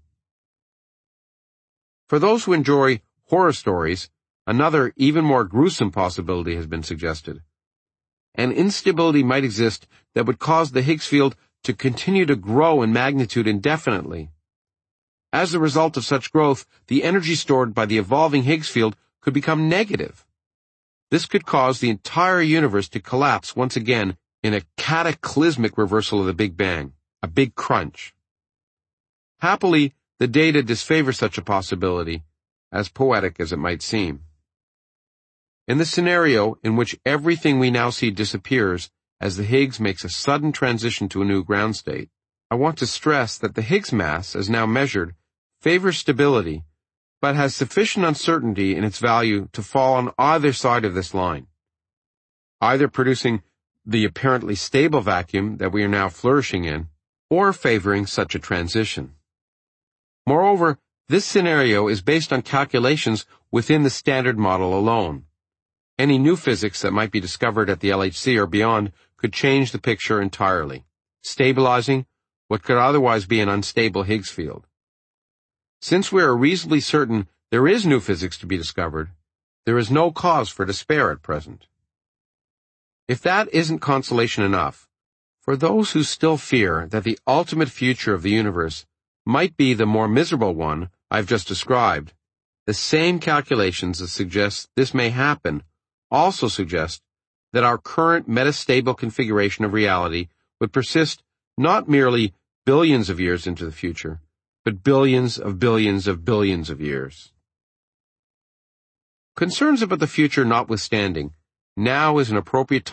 S1: For those who enjoy horror stories, another, even more gruesome possibility has been suggested. An instability might exist that would cause the Higgs field to continue to grow in magnitude indefinitely. As a result of such growth, the energy stored by the evolving Higgs field could become negative. This could cause the entire universe to collapse once again in a cataclysmic reversal of the Big Bang, a big crunch. Happily, the data disfavor such a possibility, as poetic as it might seem. In the scenario in which everything we now see disappears as the Higgs makes a sudden transition to a new ground state, I want to stress that the Higgs mass, as now measured, favors stability, but has sufficient uncertainty in its value to fall on either side of this line, either producing the apparently stable vacuum that we are now flourishing in, or favoring such a transition. Moreover, this scenario is based on calculations within the standard model alone. Any new physics that might be discovered at the LHC or beyond could change the picture entirely, stabilizing what could otherwise be an unstable Higgs field. Since we are reasonably certain there is new physics to be discovered, there is no cause for despair at present. If that isn't consolation enough, for those who still fear that the ultimate future of the universe might be the more miserable one I've just described, the same calculations that suggest this may happen also suggest that our current metastable configuration of reality would persist not merely billions of years into the future, but billions of billions of billions of years. Concerns about the future notwithstanding, now is an appropriate time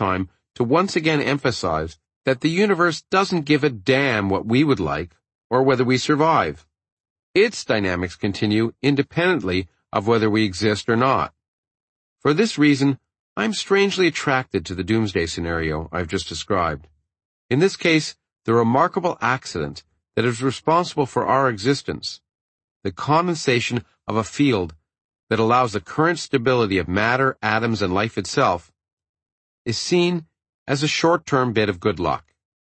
S1: to once again emphasize that the universe doesn't give a damn what we would like or whether we survive. Its dynamics continue independently of whether we exist or not. For this reason, I'm strangely attracted to the doomsday scenario I've just described. In this case, the remarkable accident that is responsible for our existence, the condensation of a field that allows the current stability of matter, atoms, and life itself, is seen as a short-term bit of good luck.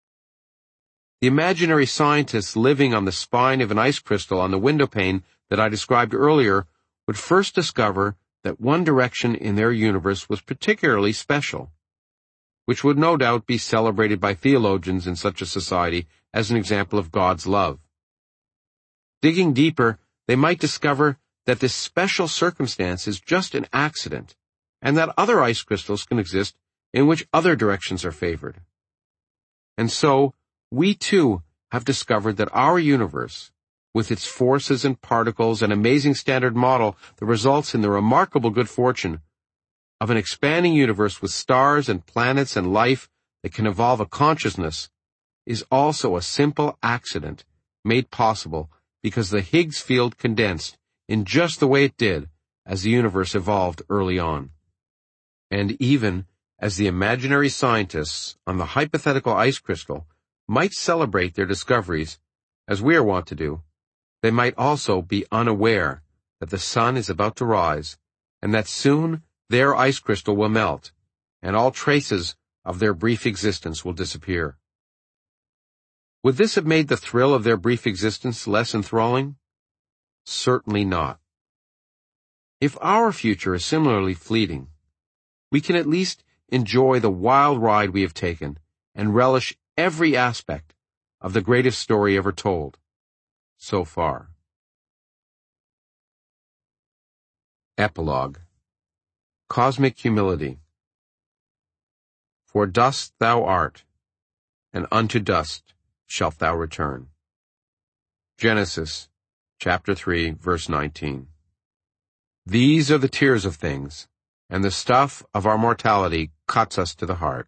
S1: The imaginary scientists living on the spine of an ice crystal on the windowpane that I described earlier would first discover that one direction in their universe was particularly special, which would no doubt be celebrated by theologians in such a society as an example of God's love. Digging deeper, they might discover that this special circumstance is just an accident, and that other ice crystals can exist in which other directions are favored. And so, we too have discovered that our universe, with its forces and particles and amazing standard model that results in the remarkable good fortune of an expanding universe with stars and planets and life that can evolve a consciousness, is also a simple accident made possible because the Higgs field condensed in just the way it did as the universe evolved early on. And even as the imaginary scientists on the hypothetical ice crystal might celebrate their discoveries, as we are wont to do, they might also be unaware that the sun is about to rise, and that soon their ice crystal will melt, and all traces of their brief existence will disappear. Would this have made the thrill of their brief existence less enthralling? Certainly not. If our future is similarly fleeting, we can at least enjoy the wild ride we have taken and relish every aspect of the greatest story ever told, so far. Epilogue. Cosmic Humility. For dust thou art, and unto dust shalt thou return. Genesis, chapter 3, verse 19. These are the tears of things, and the stuff of our mortality cuts us to the heart.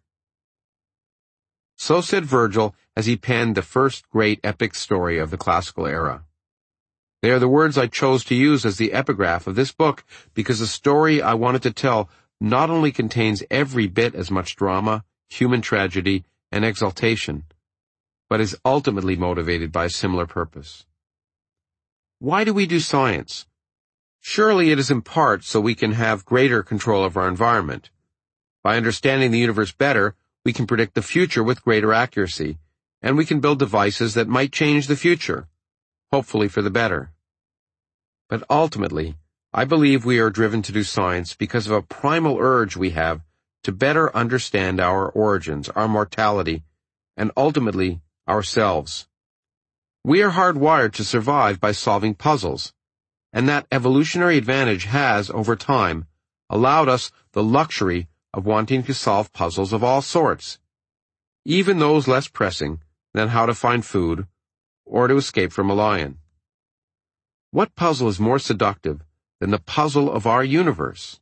S1: So said Virgil as he penned the first great epic story of the classical era. They are the words I chose to use as the epigraph of this book because the story I wanted to tell not only contains every bit as much drama, human tragedy, and exaltation, but is ultimately motivated by a similar purpose. Why do we do science? Surely it is in part so we can have greater control of our environment. By understanding the universe better, we can predict the future with greater accuracy, and we can build devices that might change the future, hopefully for the better. But ultimately, I believe we are driven to do science because of a primal urge we have to better understand our origins, our mortality, and ultimately ourselves. We are hardwired to survive by solving puzzles, and that evolutionary advantage has, over time, allowed us the luxury of wanting to solve puzzles of all sorts, even those less pressing than how to find food or to escape from a lion. What puzzle is more seductive than the puzzle of our universe?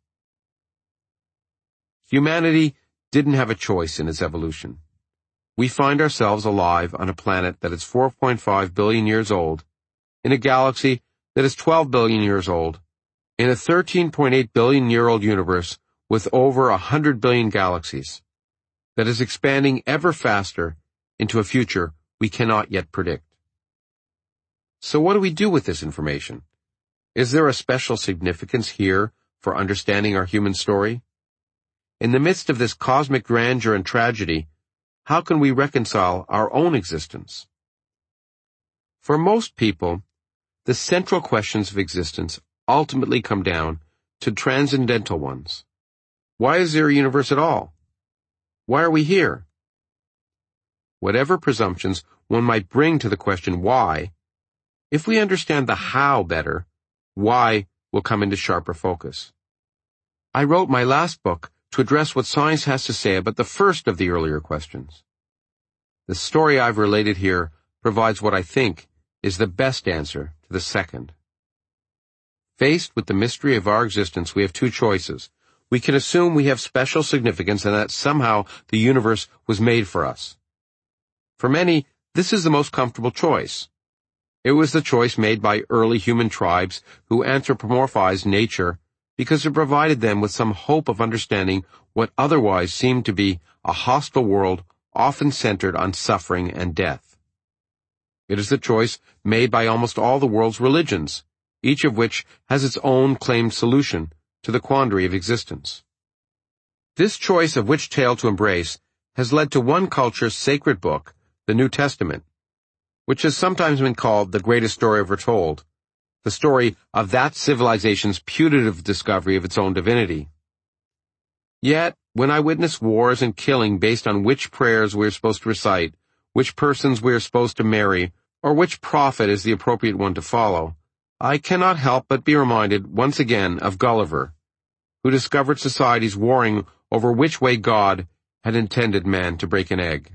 S1: Humanity didn't have a choice in its evolution. We find ourselves alive on a planet that is 4.5 billion years old, in a galaxy that is 12 billion years old, in a 13.8 billion-year-old universe with over 100 billion galaxies, that is expanding ever faster into a future we cannot yet predict. So what do we do with this information? Is there a special significance here for understanding our human story? In the midst of this cosmic grandeur and tragedy, how can we reconcile our own existence? For most people, the central questions of existence ultimately come down to transcendental ones. Why is there a universe at all? Why are we here? Whatever presumptions one might bring to the question why, if we understand the how better, why will come into sharper focus. I wrote my last book to address what science has to say about the first of the earlier questions. The story I've related here provides what I think is the best answer to the second. Faced with the mystery of our existence, we have two choices. we can assume we have special significance and that somehow the universe was made for us. For many, this is the most comfortable choice. It was the choice made by early human tribes who anthropomorphized nature because it provided them with some hope of understanding what otherwise seemed to be a hostile world often centered on suffering and death. It is the choice made by almost all the world's religions, each of which has its own claimed solution to the quandary of existence. This choice of which tale to embrace has led to one culture's sacred book, the New Testament, which has sometimes been called the greatest story ever told, the story of that civilization's putative discovery of its own divinity. Yet, when I witness wars and killing based on which prayers we are supposed to recite, which persons we are supposed to marry, or which prophet is the appropriate one to follow, I cannot help but be reminded once again of Gulliver, who discovered societies warring over which way God had intended man to break an egg.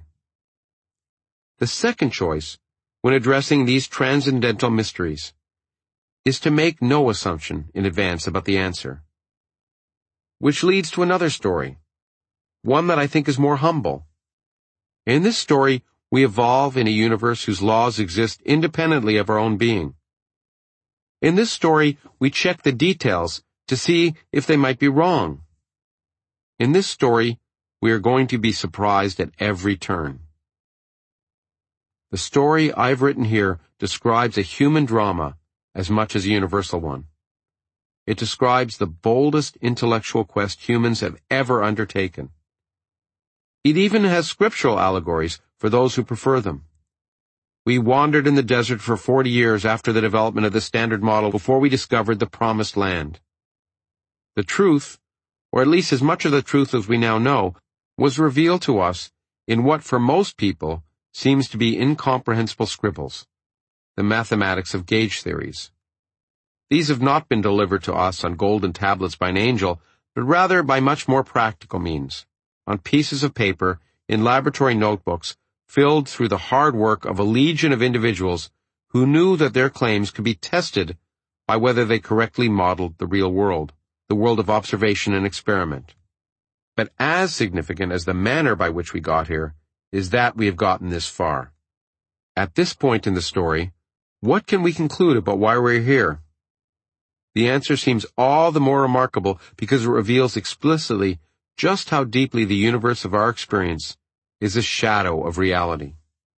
S1: The second choice, when addressing these transcendental mysteries, is to make no assumption in advance about the answer. Which leads to another story, one that I think is more humble. In this story, we evolve in a universe whose laws exist independently of our own being. In this story, we check the details to see if they might be wrong. In this story, we are going to be surprised at every turn. The story I've written here describes a human drama as much as a universal one. It describes the boldest intellectual quest humans have ever undertaken. It even has scriptural allegories for those who prefer them. We wandered in the desert for 40 years after the development of the Standard Model before we discovered the Promised Land. The truth, or at least as much of the truth as we now know, was revealed to us in what for most people seems to be incomprehensible scribbles, the mathematics of gauge theories. These have not been delivered to us on golden tablets by an angel, but rather by much more practical means, on pieces of paper, in laboratory notebooks, filled through the hard work of a legion of individuals who knew that their claims could be tested by whether they correctly modeled the real world, the world of observation and experiment. But as significant as the manner by which we got here is that we have gotten this far. At this point in the story, what can we conclude about why we're here? The answer seems all the more remarkable because it reveals explicitly just how deeply the universe of our experience is a shadow of reality.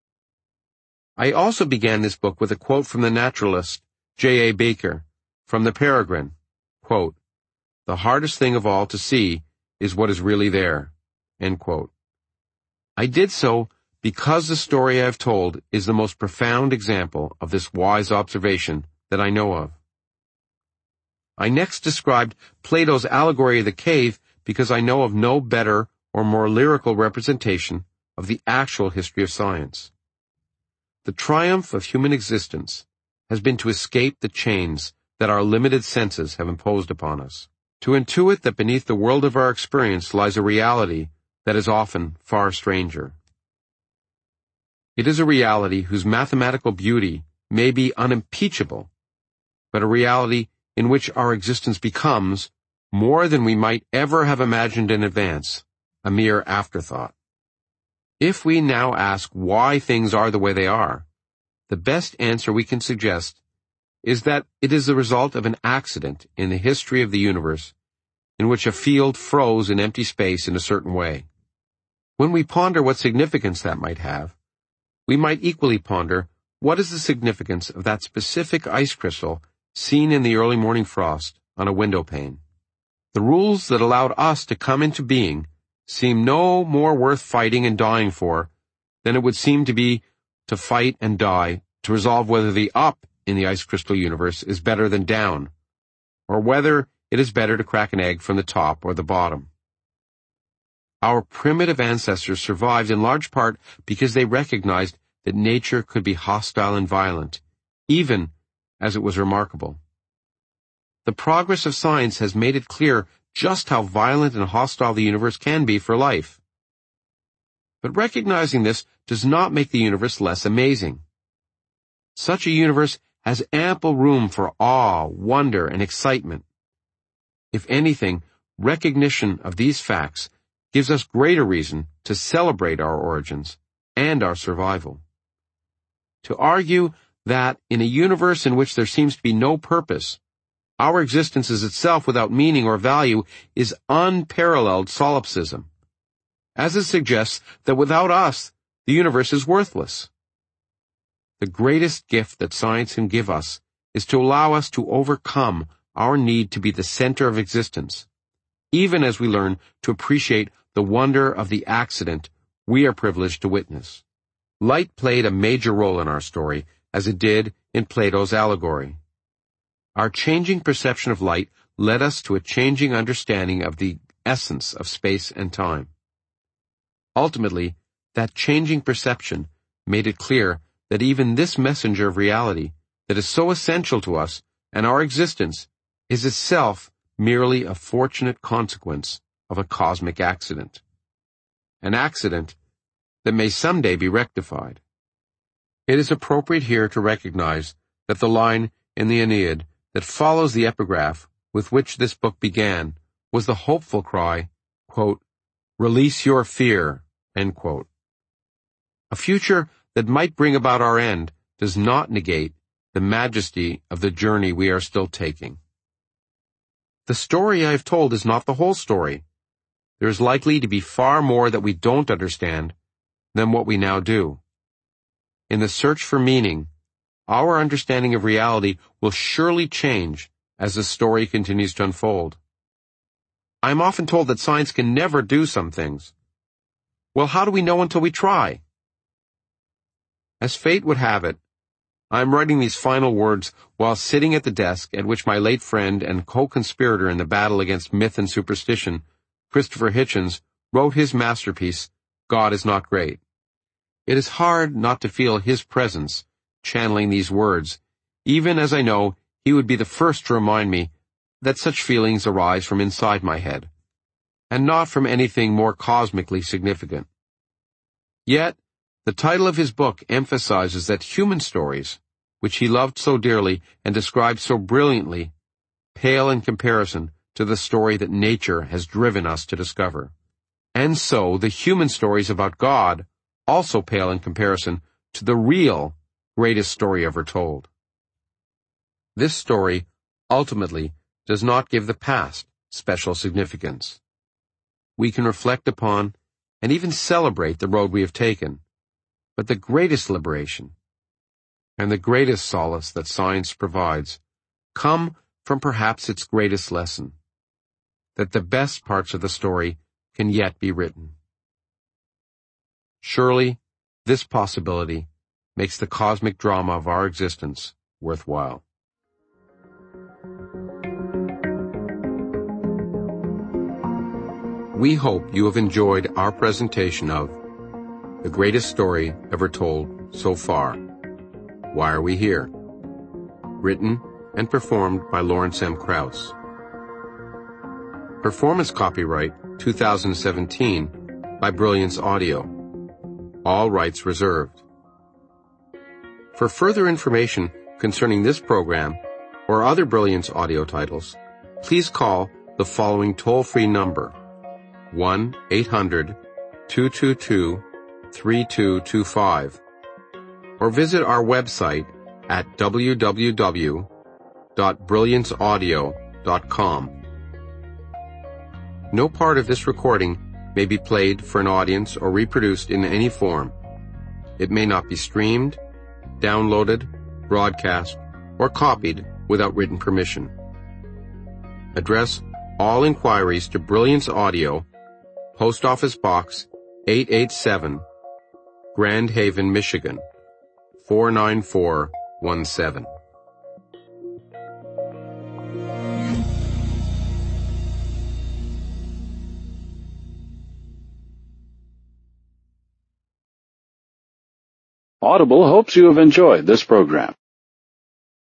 S1: I also began this book with a quote from the naturalist J. A. Baker from the Peregrine, quote, "The hardest thing of all to see is what is really there," end quote. I did so because the story I have told is the most profound example of this wise observation that I know of. I next described Plato's allegory of the cave because I know of no better or more lyrical representation of the actual history of science. The triumph of human existence has been to escape the chains that our limited senses have imposed upon us, to intuit that beneath the world of our experience lies a reality that is often far stranger. It is a reality whose mathematical beauty may be unimpeachable, but a reality in which our existence becomes, more than we might ever have imagined in advance, a mere afterthought. If we now ask why things are the way they are, the best answer we can suggest is that it is the result of an accident in the history of the universe in which a field froze in empty space in a certain way. When we ponder what significance that might have, we might equally ponder what is the significance of that specific ice crystal seen in the early morning frost on a window pane. The rules that allowed us to come into being seem no more worth fighting and dying for than it would seem to be to fight and die to resolve whether the up in the ice crystal universe is better than down, or whether it is better to crack an egg from the top or the bottom. Our primitive ancestors survived in large part because they recognized that nature could be hostile and violent, even as it was remarkable. The progress of science has made it clear just how violent and hostile the universe can be for life. But recognizing this does not make the universe less amazing. Such a universe has ample room for awe, wonder, and excitement. If anything, Recognition of these facts gives us greater reason to celebrate our origins and our survival. To argue that in a universe in which there seems to be no purpose, our existence is itself without meaning or value is unparalleled solipsism, as it suggests that without us, the universe is worthless. The greatest gift that science can give us is to allow us to overcome our need to be the center of existence, even as we learn to appreciate the wonder of the accident we are privileged to witness. Light played a major role in our story, as it did in Plato's allegory. Our changing perception of light led us to a changing understanding of the essence of space and time. Ultimately, that changing perception made it clear that even this messenger of reality that is so essential to us and our existence is itself merely a fortunate consequence of a cosmic accident. An accident that may someday be rectified. It is appropriate here to recognize that the line in the Aeneid that follows the epigraph with which this book began was the hopeful cry, quote, "Release your fear," end quote. A future that might bring about our end does not negate the majesty of the journey we are still taking. The story I have told is not the whole story. There is likely to be far more that we don't understand than what we now do. In the search for meaning, our understanding of reality will surely change as the story continues to unfold. I am often told that science can never do some things. Well, how do we know until we try? As fate would have it, I am writing these final words while sitting at the desk at which my late friend and co-conspirator in the battle against myth and superstition, Christopher Hitchens, wrote his masterpiece, God is Not Great. It is hard not to feel his presence channeling these words, even as I know he would be the first to remind me that such feelings arise from inside my head, and not from anything more cosmically significant. Yet, the title of his book emphasizes that human stories, which he loved so dearly and described so brilliantly, pale in comparison to the story that nature has driven us to discover. And so the human stories about God also pale in comparison to the real greatest story ever told. This story ultimately does not give the past special significance. We can reflect upon and even celebrate the road we have taken, but the greatest liberation and the greatest solace that science provides come from perhaps its greatest lesson, that the best parts of the story can yet be written. Surely, this possibility makes the cosmic drama of our existence worthwhile. We hope you have enjoyed our presentation of The Greatest Story Ever Told So Far, Why Are We Here? Written and performed by Lawrence M. Krauss. Performance copyright 2017 by Brilliance Audio. All rights reserved. For further information concerning this program or other Brilliance Audio titles, please call the following toll-free number, 1-800-222-3225, or visit our website at www.brillianceaudio.com. No part of this recording may be played for an audience or reproduced in any form. It may not be streamed, downloaded, broadcast, or copied without written permission. Address all inquiries to Brilliance Audio, Post Office Box 887, Grand Haven, Michigan 49417.
S2: Audible hopes you have enjoyed this program.